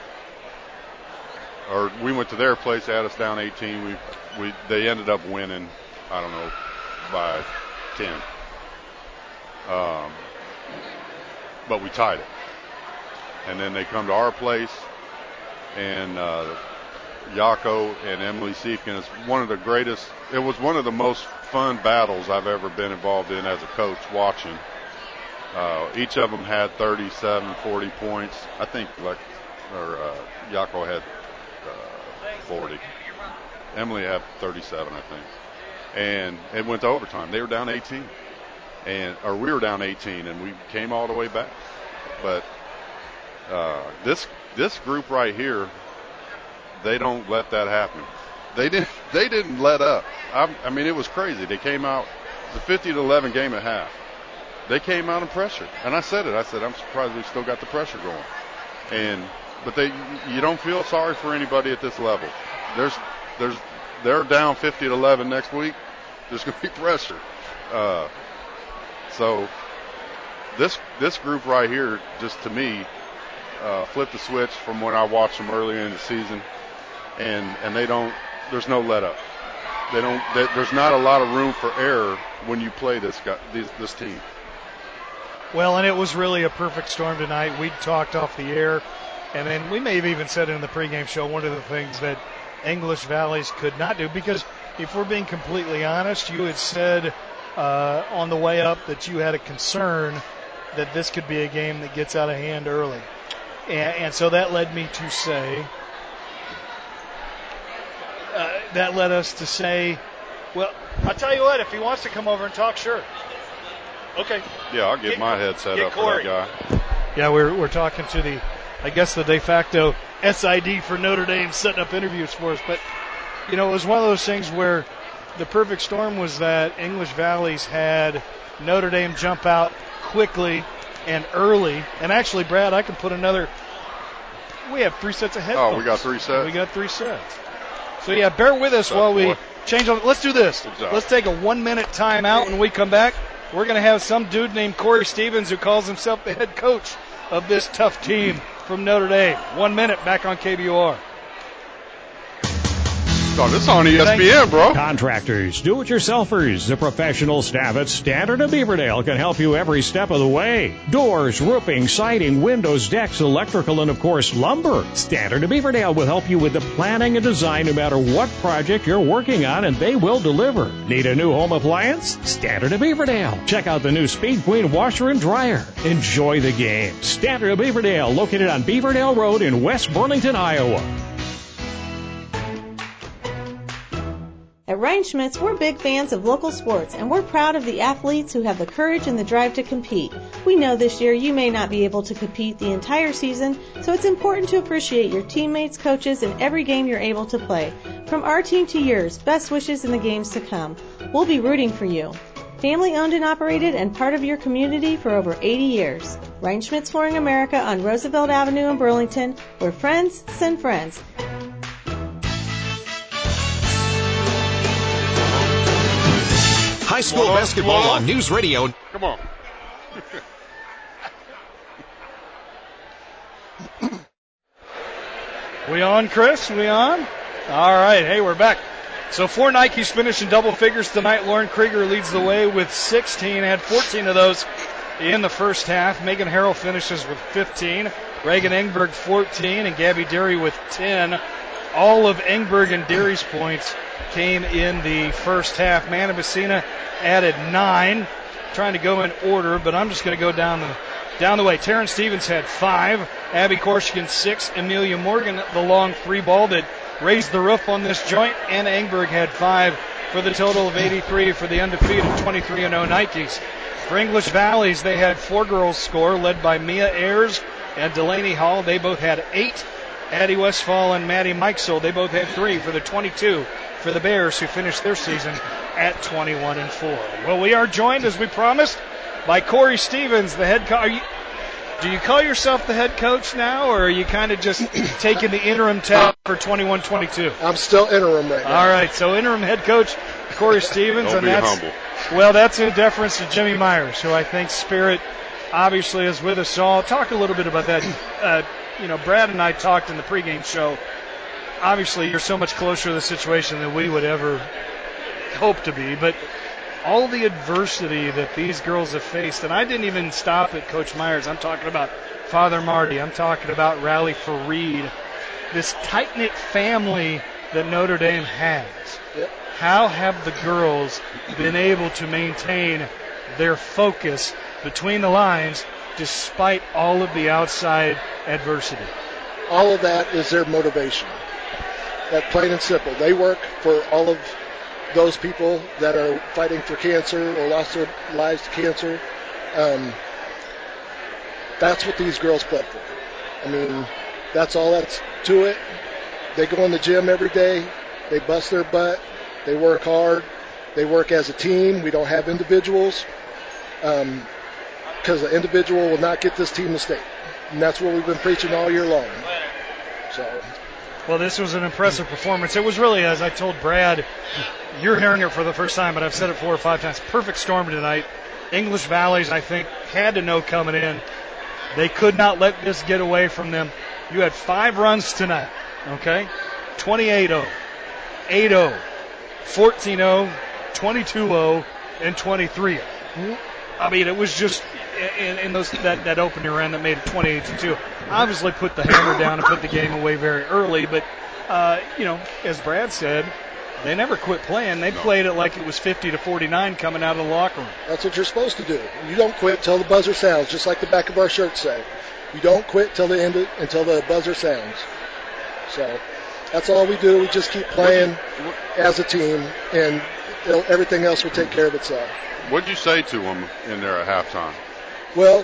or we went to their place. They had us down eighteen. We, we, they ended up winning. I don't know, by ten. Um, but we tied it, and then they come to our place, and uh, Yako and Emily Siefkin is one of the greatest. It was one of the most fun battles I've ever been involved in as a coach watching. Uh, each of them had thirty-seven, forty points. I think like, or uh, Yako had uh, forty. Emily had thirty-seven, I think. and it went to overtime. They were down eighteen, and or we were down eighteen, and we came all the way back. But uh, this this group right here, they don't let that happen. They didn't they didn't let up. I, I mean, it was crazy. They came out the fifty to eleven game at half. They came out and pressured, and I said it. I said I'm surprised we still got the pressure going. And but they you don't feel sorry for anybody at this level. There's there's they're down fifty to eleven next week. There's going to be pressure. Uh, so this this group right here, just to me, uh, flipped the switch from when I watched them earlier in the season, and and they don't. There's no let up. They don't. They, there's not a lot of room for error when you play this guy, this, this team. Well, and it was really a perfect storm tonight. We talked off the air, and then we may have even said it in the pregame show. One of the things that English Valleys could not do, because if we're being completely honest, you had said uh, on the way up that you had a concern that this could be a game that gets out of hand early. And, and so that led me to say, uh, that led us to say, well, I'll tell you what, if he wants to come over and talk, sure. Okay. Yeah, I'll get, get my head set up Corey. for that guy. Yeah, we're we're talking to the, I guess, the de facto S I D for Notre Dame, setting up interviews for us. But, you know, it was one of those things where the perfect storm was that English Valleys had Notre Dame jump out quickly and early. And actually, Brad, I can put another, we have three sets of headphones. Oh, we got three sets? We got three sets. So, yeah, bear with us while we change on. Let's do this. Let's take a one-minute timeout. When we come back, we're going to have some dude named Corey Stevens who calls himself the head coach of this tough team from Notre Dame. One minute, back on K B O R. Oh, this is on E S P N, bro. Contractors, do-it-yourselfers, the professional staff at Standard of Beaverdale can help you every step of the way. Doors, roofing, siding, windows, decks, electrical, and of course, lumber. Standard of Beaverdale will help you with the planning and design no matter what project you're working on, and they will deliver. Need a new home appliance? Standard of Beaverdale. Check out the new Speed Queen washer and dryer. Enjoy the game. Standard of Beaverdale, located on Beaverdale Road in West Burlington, Iowa. At Reinschmidt's, we're big fans of local sports, and we're proud of the athletes who have the courage and the drive to compete. We know this year you may not be able to compete the entire season, so it's important to appreciate your teammates, coaches, and every game you're able to play. From our team to yours, best wishes in the games to come. We'll be rooting for you. Family owned and operated and part of your community for over eighty years. Reinschmidt's Flooring America on Roosevelt Avenue in Burlington, where friends send friends. High school on, basketball on. on News Radio. Come on. We on, Chris? We on? All right. Hey, we're back. So four Nikes finishing double figures tonight. Lauren Krieger leads the way with sixteen, had fourteen of those in the first half. Megan Harrell finishes with fifteen. Reagan Engberg fourteen, and Gabby Derry with ten. All of Engberg and Derry's points came in the first half. Manna Messina added nine. Trying to go in order, but I'm just going to go down the down the way. Taryn Stevens had five. Abby Korshikin six. Amelia Morgan, the long three ball that raised the roof on this joint. Anna Engberg had five for the total of eighty-three for the undefeated twenty-three and oh Nikes. For English Valleys, they had four girls score, led by Mia Ayers and Delaney Hall. They both had eight. Addie Westfall and Maddie Mikesel, they both had three for the twenty-two for the Bears, who finished their season at twenty-one and four. Well, we are joined, as we promised, by Corey Stevens, the head coach. Do you call yourself the head coach now, or are you kind of just taking the interim tab for twenty-one twenty-two? I'm still interim right now. All right, so interim head coach Corey Stevens. Don't and be that's, humble. Well, that's in deference to Jimmy Myers, who I think Spirit obviously is with us all. Talk a little bit about that. Uh, you know, Brad and I talked in the pregame show. Obviously, you're so much closer to the situation than we would ever hope to be, but all the adversity that these girls have faced, and I didn't even stop at Coach Myers. I'm talking about Father Marty. I'm talking about Rally Fareed. This tight-knit family that Notre Dame has. Yep. How have the girls been able to maintain their focus between the lines despite all of the outside adversity? All of that is their motivation. That plain and simple. They work for all of those people that are fighting for cancer or lost their lives to cancer. Um, that's what these girls play for. I mean, that's all that's to it. They go in the gym every day. They bust their butt. They work hard. They work as a team. We don't have individuals because um, the individual will not get this team to state. And that's what we've been preaching all year long. So, well, this was an impressive performance. It was really, as I told Brad, you're hearing it for the first time, but I've said it four or five times. Perfect storm tonight. English Valleys, I think, had to know coming in. They could not let this get away from them. You had five runs tonight, okay? twenty-eight oh, eight oh, fourteen oh, twenty-two oh, and twenty-three oh. I mean, it was just in, in those that, that opening run that made it twenty-eight to two. Obviously put the hammer down and put the game away very early, but, uh, you know, as Brad said, they never quit playing. They no. played it like it was fifty to forty-nine coming out of the locker room. That's what you're supposed to do. You don't quit till the buzzer sounds, just like the back of our shirts say. You don't quit till the end of, until the buzzer sounds. So that's all we do. We just keep playing as a team, and everything else will take care of itself. What did you say to them in there at halftime? Well,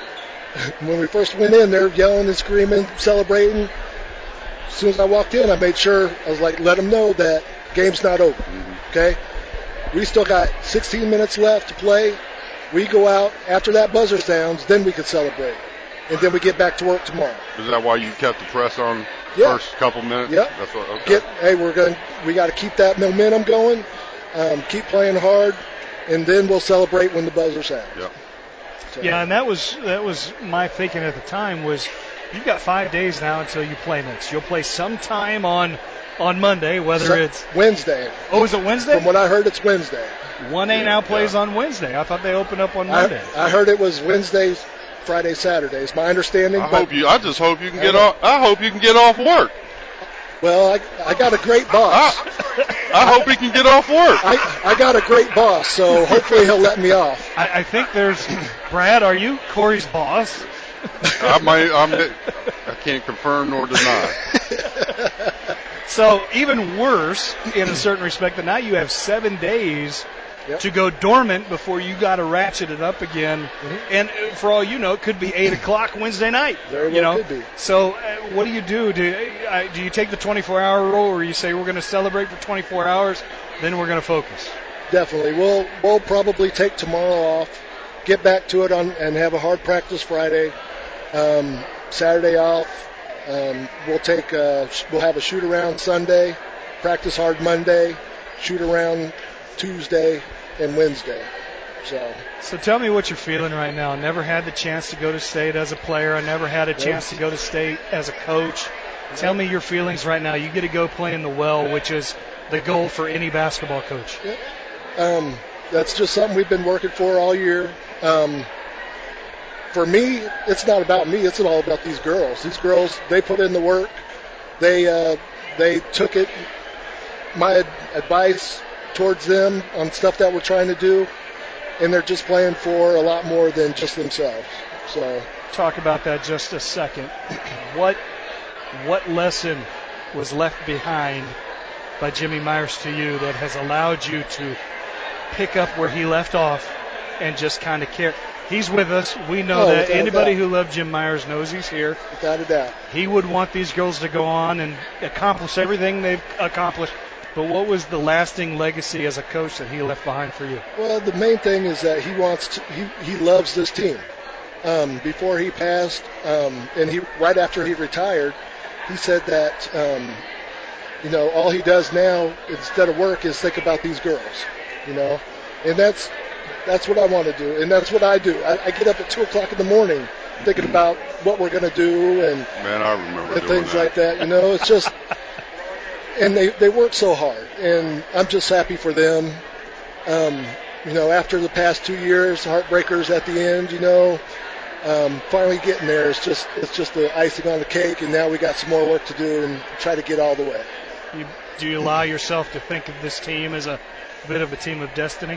when we first went in, they're yelling and screaming, celebrating. As soon as I walked in, I made sure, I was like, let them know that game's not over, mm-hmm. okay? We still got sixteen minutes left to play. We go out, after that buzzer sounds, then we can celebrate. And then we get back to work tomorrow. Is that why you kept the press on yeah. first couple minutes? Yep. That's what, okay. Get, hey, we're going we got to keep that momentum going, um, keep playing hard, and then we'll celebrate when the buzzer sounds. Yep. So. Yeah, and that was that was my thinking at the time was you've got five days now until you play next. You'll play sometime on on Monday, whether so, it's Wednesday. Oh, is it Wednesday? From what I heard, it's Wednesday. one A now plays yeah. on Wednesday. I thought they opened up on Monday. I, I heard it was Wednesdays, Friday, Saturdays. My understanding. I hope you. I just hope you can get off. I hope you can get off work. Well, I, I got a great boss. I, I hope he can get off work. I, I got a great boss, so hopefully he'll let me off. I, I think there's Brad. Are you Corey's boss? I might. I'm, I can't confirm nor deny. So even worse, in a certain respect, that now you have seven days yep. to go dormant before you got to ratchet it up again. Mm-hmm. And for all you know, it could be eight o'clock Wednesday night. Very well you know? could be. So uh, what do you do? Do, uh, do you take the twenty-four hour rule, or you say we're going to celebrate for twenty-four hours, then we're going to focus? Definitely. We'll we'll probably take tomorrow off, get back to it on, and have a hard practice Friday, um, Saturday off. Um, we'll take uh, we'll have a shoot around Sunday, practice hard Monday, shoot around Tuesday and Wednesday. So so tell me what you're feeling right now. Never had the chance to go to state as a player. I never had a chance to go to state as a coach. Tell me your feelings right now. You get to go play in the well, which is the goal for any basketball coach. Yep. Um, that's just something we've been working for all year. Um, For me, it's not about me. It's all about these girls. These girls, they put in the work. They uh, they took it, my ad- advice towards them on stuff that we're trying to do, and they're just playing for a lot more than just themselves. So talk about that just a second. What what lesson was left behind by Jimmy Myers to you that has allowed you to pick up where he left off and just kind of care? He's with us. We know oh, that. Anybody who loved Jim Myers knows he's here. Without a doubt. He would want these girls to go on and accomplish everything they've accomplished. But what was the lasting legacy as a coach that he left behind for you? Well, the main thing is that he wants to, he, he loves this team. Um, before he passed, um, and he right after he retired, he said that, um, you know, all he does now instead of work is think about these girls, you know. And that's That's what I want to do, and that's what I do. I, I get up at two o'clock in the morning thinking about what we're going to do and, Man, I remember and doing things that. like that. You know, it's just, and they, they work so hard, and I'm just happy for them. Um, you know, after the past two years, heartbreakers at the end, you know, um, finally getting there is just, it's just the icing on the cake, and now we got some more work to do and try to get all the way. You, do you allow yourself to think of this team as a bit of a team of destiny?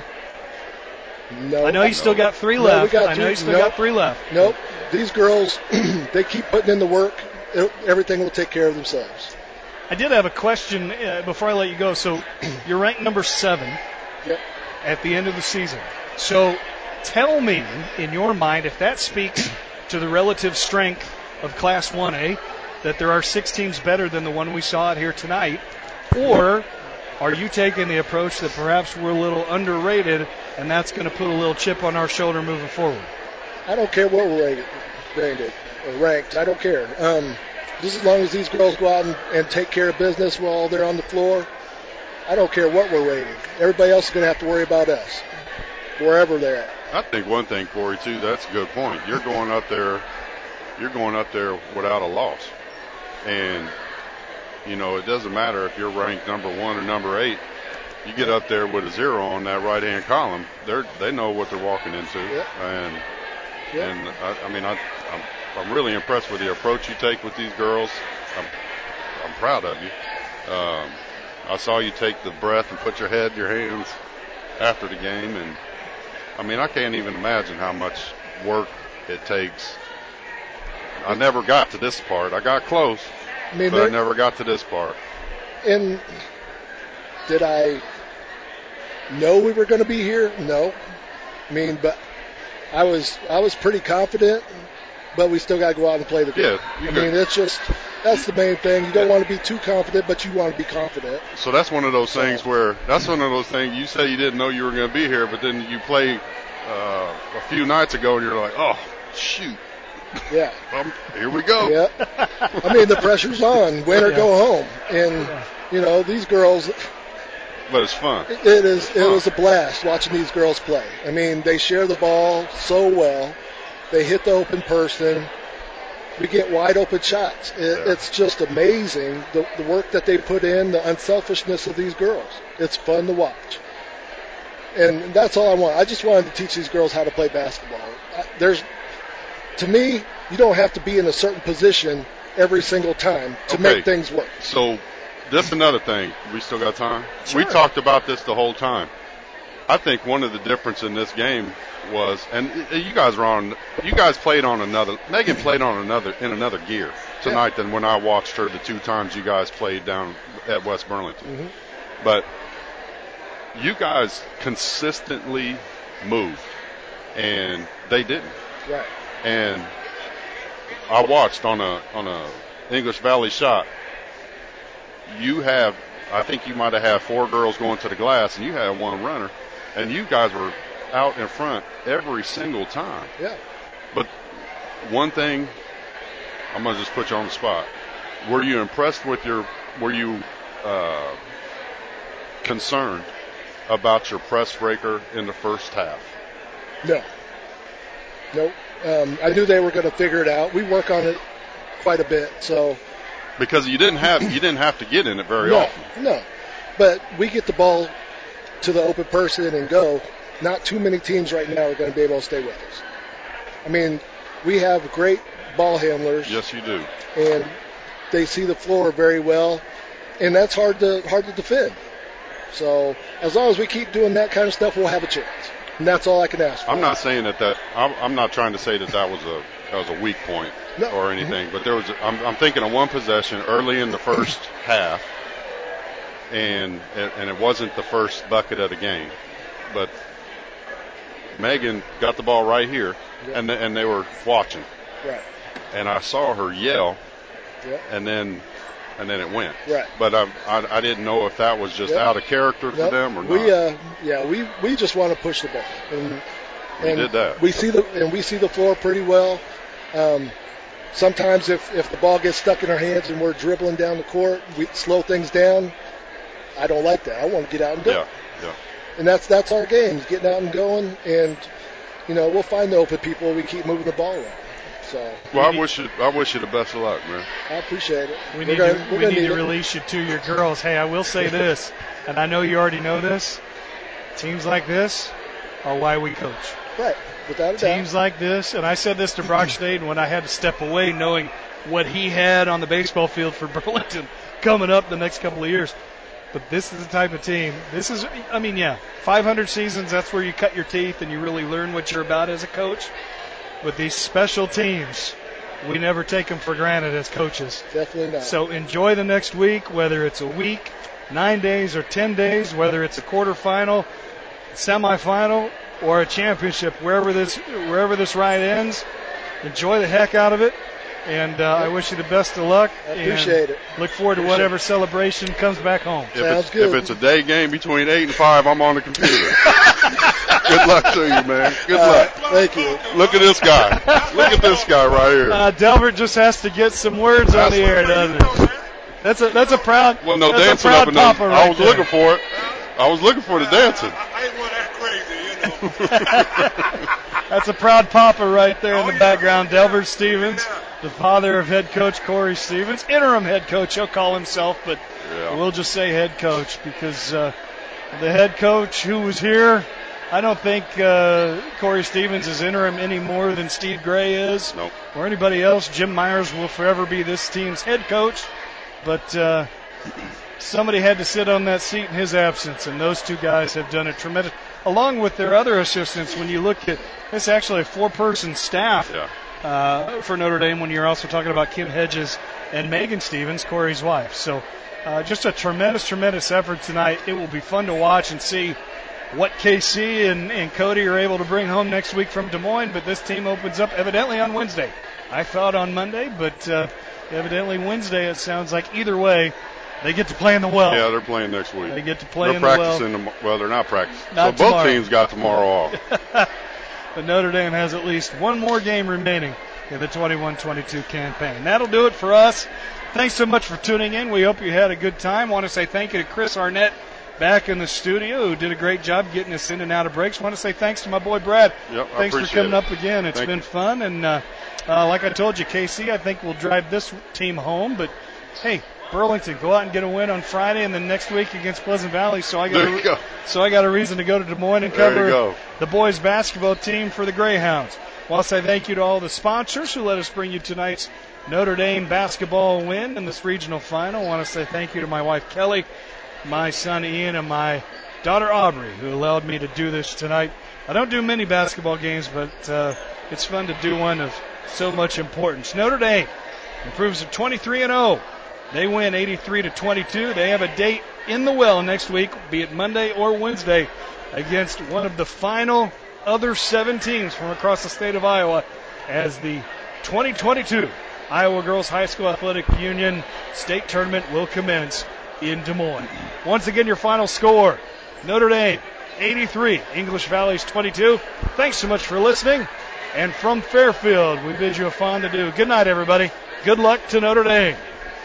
No, I know you no. still got three no, left. Got I know three, you still nope, got three left. Nope. These girls, they keep putting in the work. It, everything will take care of themselves. I did have a question uh, before I let you go. So you're ranked number seven yep. at the end of the season. So tell me, in your mind, if that speaks to the relative strength of Class one A, that there are six teams better than the one we saw out here tonight, or are you taking the approach that perhaps we're a little underrated and that's going to put a little chip on our shoulder moving forward? I don't care what we're rated, rated or ranked. I don't care. Um, just as long as these girls go out and, and take care of business while they're on the floor, I don't care what we're rated. Everybody else is going to have to worry about us, wherever they're at. I think one thing, Corey, too, that's a good point. You're going up there, you're going up there without a loss. And, you know, it doesn't matter if you're ranked number one or number eight. You get up there with a zero on that right-hand column, they're, they know what they're walking into. Yep. And, yep. and I, I mean, I, I'm, I'm really impressed with the approach you take with these girls. I'm, I'm proud of you. Um, I saw you take the breath and put your head in your hands after the game. And, I mean, I can't even imagine how much work it takes. I never got to this part. I got close, I mean, but I never got to this part. And did I know we were going to be here? No. I mean, but I was I was pretty confident, but we still got to go out and play the game. Yeah, I mean, it's just, that's the main thing. You don't want to be too confident, but you want to be confident. So that's one of those things where, that's one of those things, you say you didn't know you were going to be here, but then you play uh, a few nights ago and you're like, oh, shoot. Yeah. Um, here we go. Yeah. I mean, the pressure's on. Win or yeah. go home. And, you know, these girls. But it's fun. It is. It was a blast watching these girls play. I mean, they share the ball so well. They hit the open person. We get wide open shots. It, yeah. It's just amazing the, the work that they put in, the unselfishness of these girls. It's fun to watch. And that's all I want. I just wanted to teach these girls how to play basketball. There's. To me, you don't have to be in a certain position every single time to okay. make things work. So that's another thing. We still got time? Sure. We talked about this the whole time. I think one of the difference in this game was, and you guys were on, you guys played on another, Megan played on another, in another gear tonight yeah. than when I watched her the two times you guys played down at West Burlington. Mm-hmm. But you guys consistently moved, and they didn't. Right. And I watched on a on a English Valley shot. You have, I think you might have had four girls going to the glass, and you had one runner, and you guys were out in front every single time. Yeah. But one thing, I'm gonna just put you on the spot. Were you impressed with your? Were you uh, concerned about your press breaker in the first half? No. Nope. Um, I knew they were going to figure it out. We work on it quite a bit, so. Because you didn't have you didn't have to get in it very no, often. No, but we get the ball to the open person and go. Not too many teams right now are going to be able to stay with us. I mean, we have great ball handlers. Yes, you do. And they see the floor very well, and that's hard to hard to defend. So as long as we keep doing that kind of stuff, we'll have a chance. And that's all I can ask for. I'm not saying that that I'm, I'm not trying to say that that was a that was a weak point no. or anything, but there was a, I'm, I'm thinking of one possession early in the first half, and and it wasn't the first bucket of the game, but Megan got the ball right here, yep. and and they were watching, right, and I saw her yell, yep. and then. And then it went. Right. But I, I, I didn't know if that was just yep. out of character for yep. them or not. We, uh, yeah, we, we just want to push the ball. And, we and did that. We see the and we see the floor pretty well. Um, sometimes if, if the ball gets stuck in our hands and we're dribbling down the court, we slow things down. I don't like that. I want to get out and go. Yeah, yeah. And that's that's our game, is getting out and going. And you know, we'll find the open people. We keep moving the ball around. So, well, I wish you, I wish you the best of luck, man. I appreciate it. We we're need gonna, to, we're we need need to it. release you to your girls. Hey, I will say this, and I know you already know this. Teams like this are why we coach. Right, without a doubt. Teams like this, and I said this to Brock Staten when I had to step away, knowing what he had on the baseball field for Burlington coming up the next couple of years. But this is the type of team. This is, I mean, yeah, five hundred seasons. That's where you cut your teeth and you really learn what you're about as a coach. But these special teams we never take them for granted as coaches. Definitely not. So enjoy the next week, whether it's a week, nine days, or ten days, whether it's a quarterfinal, semifinal, or a championship, wherever this wherever this ride ends. Enjoy the heck out of it, and uh, I wish you the best of luck. I appreciate and it. Look forward to Appreciate whatever it. celebration comes back home. If Sounds it's, good. if it's a day game between eight and five, I'm on the computer. Good luck to you, man. Good All luck. right, thank you. Look at this guy. Look at this guy right here. Uh, Delbert just has to get some words That's on the air, doesn't he? That's a that's a proud. Well, no that's dancing a proud up in there. papa right I was there. looking for it. I was looking for the dancing. That's a proud papa right there in the background. Delbert Stevens, the father of head coach Corey Stevens, interim head coach. He'll call himself, but Yeah. we'll just say head coach because uh, the head coach who was here, I don't think uh, Corey Stevens is interim any more than Steve Gray is, Nope. or anybody else. Jim Myers will forever be this team's head coach, but uh, somebody had to sit on that seat in his absence, and those two guys have done a tremendous, along with their other assistants. When you look at, it's actually a four-person staff Yeah. uh, for Notre Dame when you're also talking about Kim Hedges and Megan Stevens, Corey's wife. So uh, just a tremendous, tremendous effort tonight. It will be fun to watch and see what K C and, and Cody are able to bring home next week from Des Moines, but this team opens up evidently on Wednesday. I thought on Monday, but uh, evidently Wednesday. It sounds like either way, they get to play in the well. Yeah, they're playing next week. They get to play they're in the well. practicing tom- well, they're not practicing. Not so both tomorrow. teams got tomorrow off. But Notre Dame has at least one more game remaining in the twenty-one twenty-two campaign. That'll do it for us. Thanks so much for tuning in. We hope you had a good time. Want to say thank you to Chris Arnett back in the studio, who did a great job getting us in and out of breaks. Want to say thanks to my boy Brad. Yep, I Thanks for appreciate coming it. up again. It's Thank been you. fun. And uh, uh, like I told you, K C, I think we'll drive this team home. But, hey, Burlington, go out and get a win on Friday, and then next week against Pleasant Valley. So I got There a, you go. so I got a reason to go to Des Moines and There you cover go. the boys basketball team for the Greyhounds. Want to say thank you to all the sponsors who let us bring you tonight's Notre Dame basketball win in this regional final. Want to say thank you to my wife Kelly, my son Ian, and my daughter Aubrey, who allowed me to do this tonight. I don't do many basketball games, but uh, it's fun to do one of so much importance. Notre Dame improves to twenty-three and oh. They win eighty-three to twenty-two. They have a date in the well next week, be it Monday or Wednesday, against one of the final other seven teams from across the state of Iowa as the twenty twenty-two Iowa Girls High School Athletic Union State Tournament will commence in Des Moines. Once again, your final score, Notre Dame eighty-three, English Valley's twenty-two. Thanks so much for listening. And from Fairfield, we bid you a fond adieu. Good night, everybody. Good luck to Notre Dame.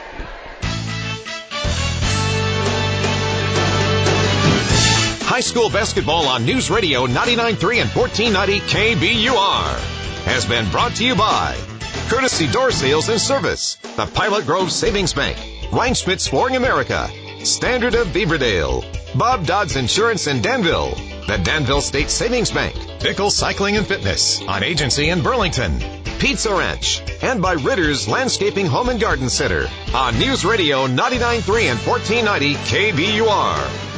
High school basketball on News Radio ninety-nine point three and fourteen ninety K B U R has been brought to you by Courtesy Door Sales and Service, the Pilot Grove Savings Bank, Reinschmidt Flooring America, Standard of Beaverdale, Bob Dodds Insurance in Danville, the Danville State Savings Bank, Bickle Cycling and Fitness, on Agency in Burlington, Pizza Ranch, and by Ritter's Landscaping Home and Garden Center on News Radio ninety-nine point three and fourteen ninety K B U R.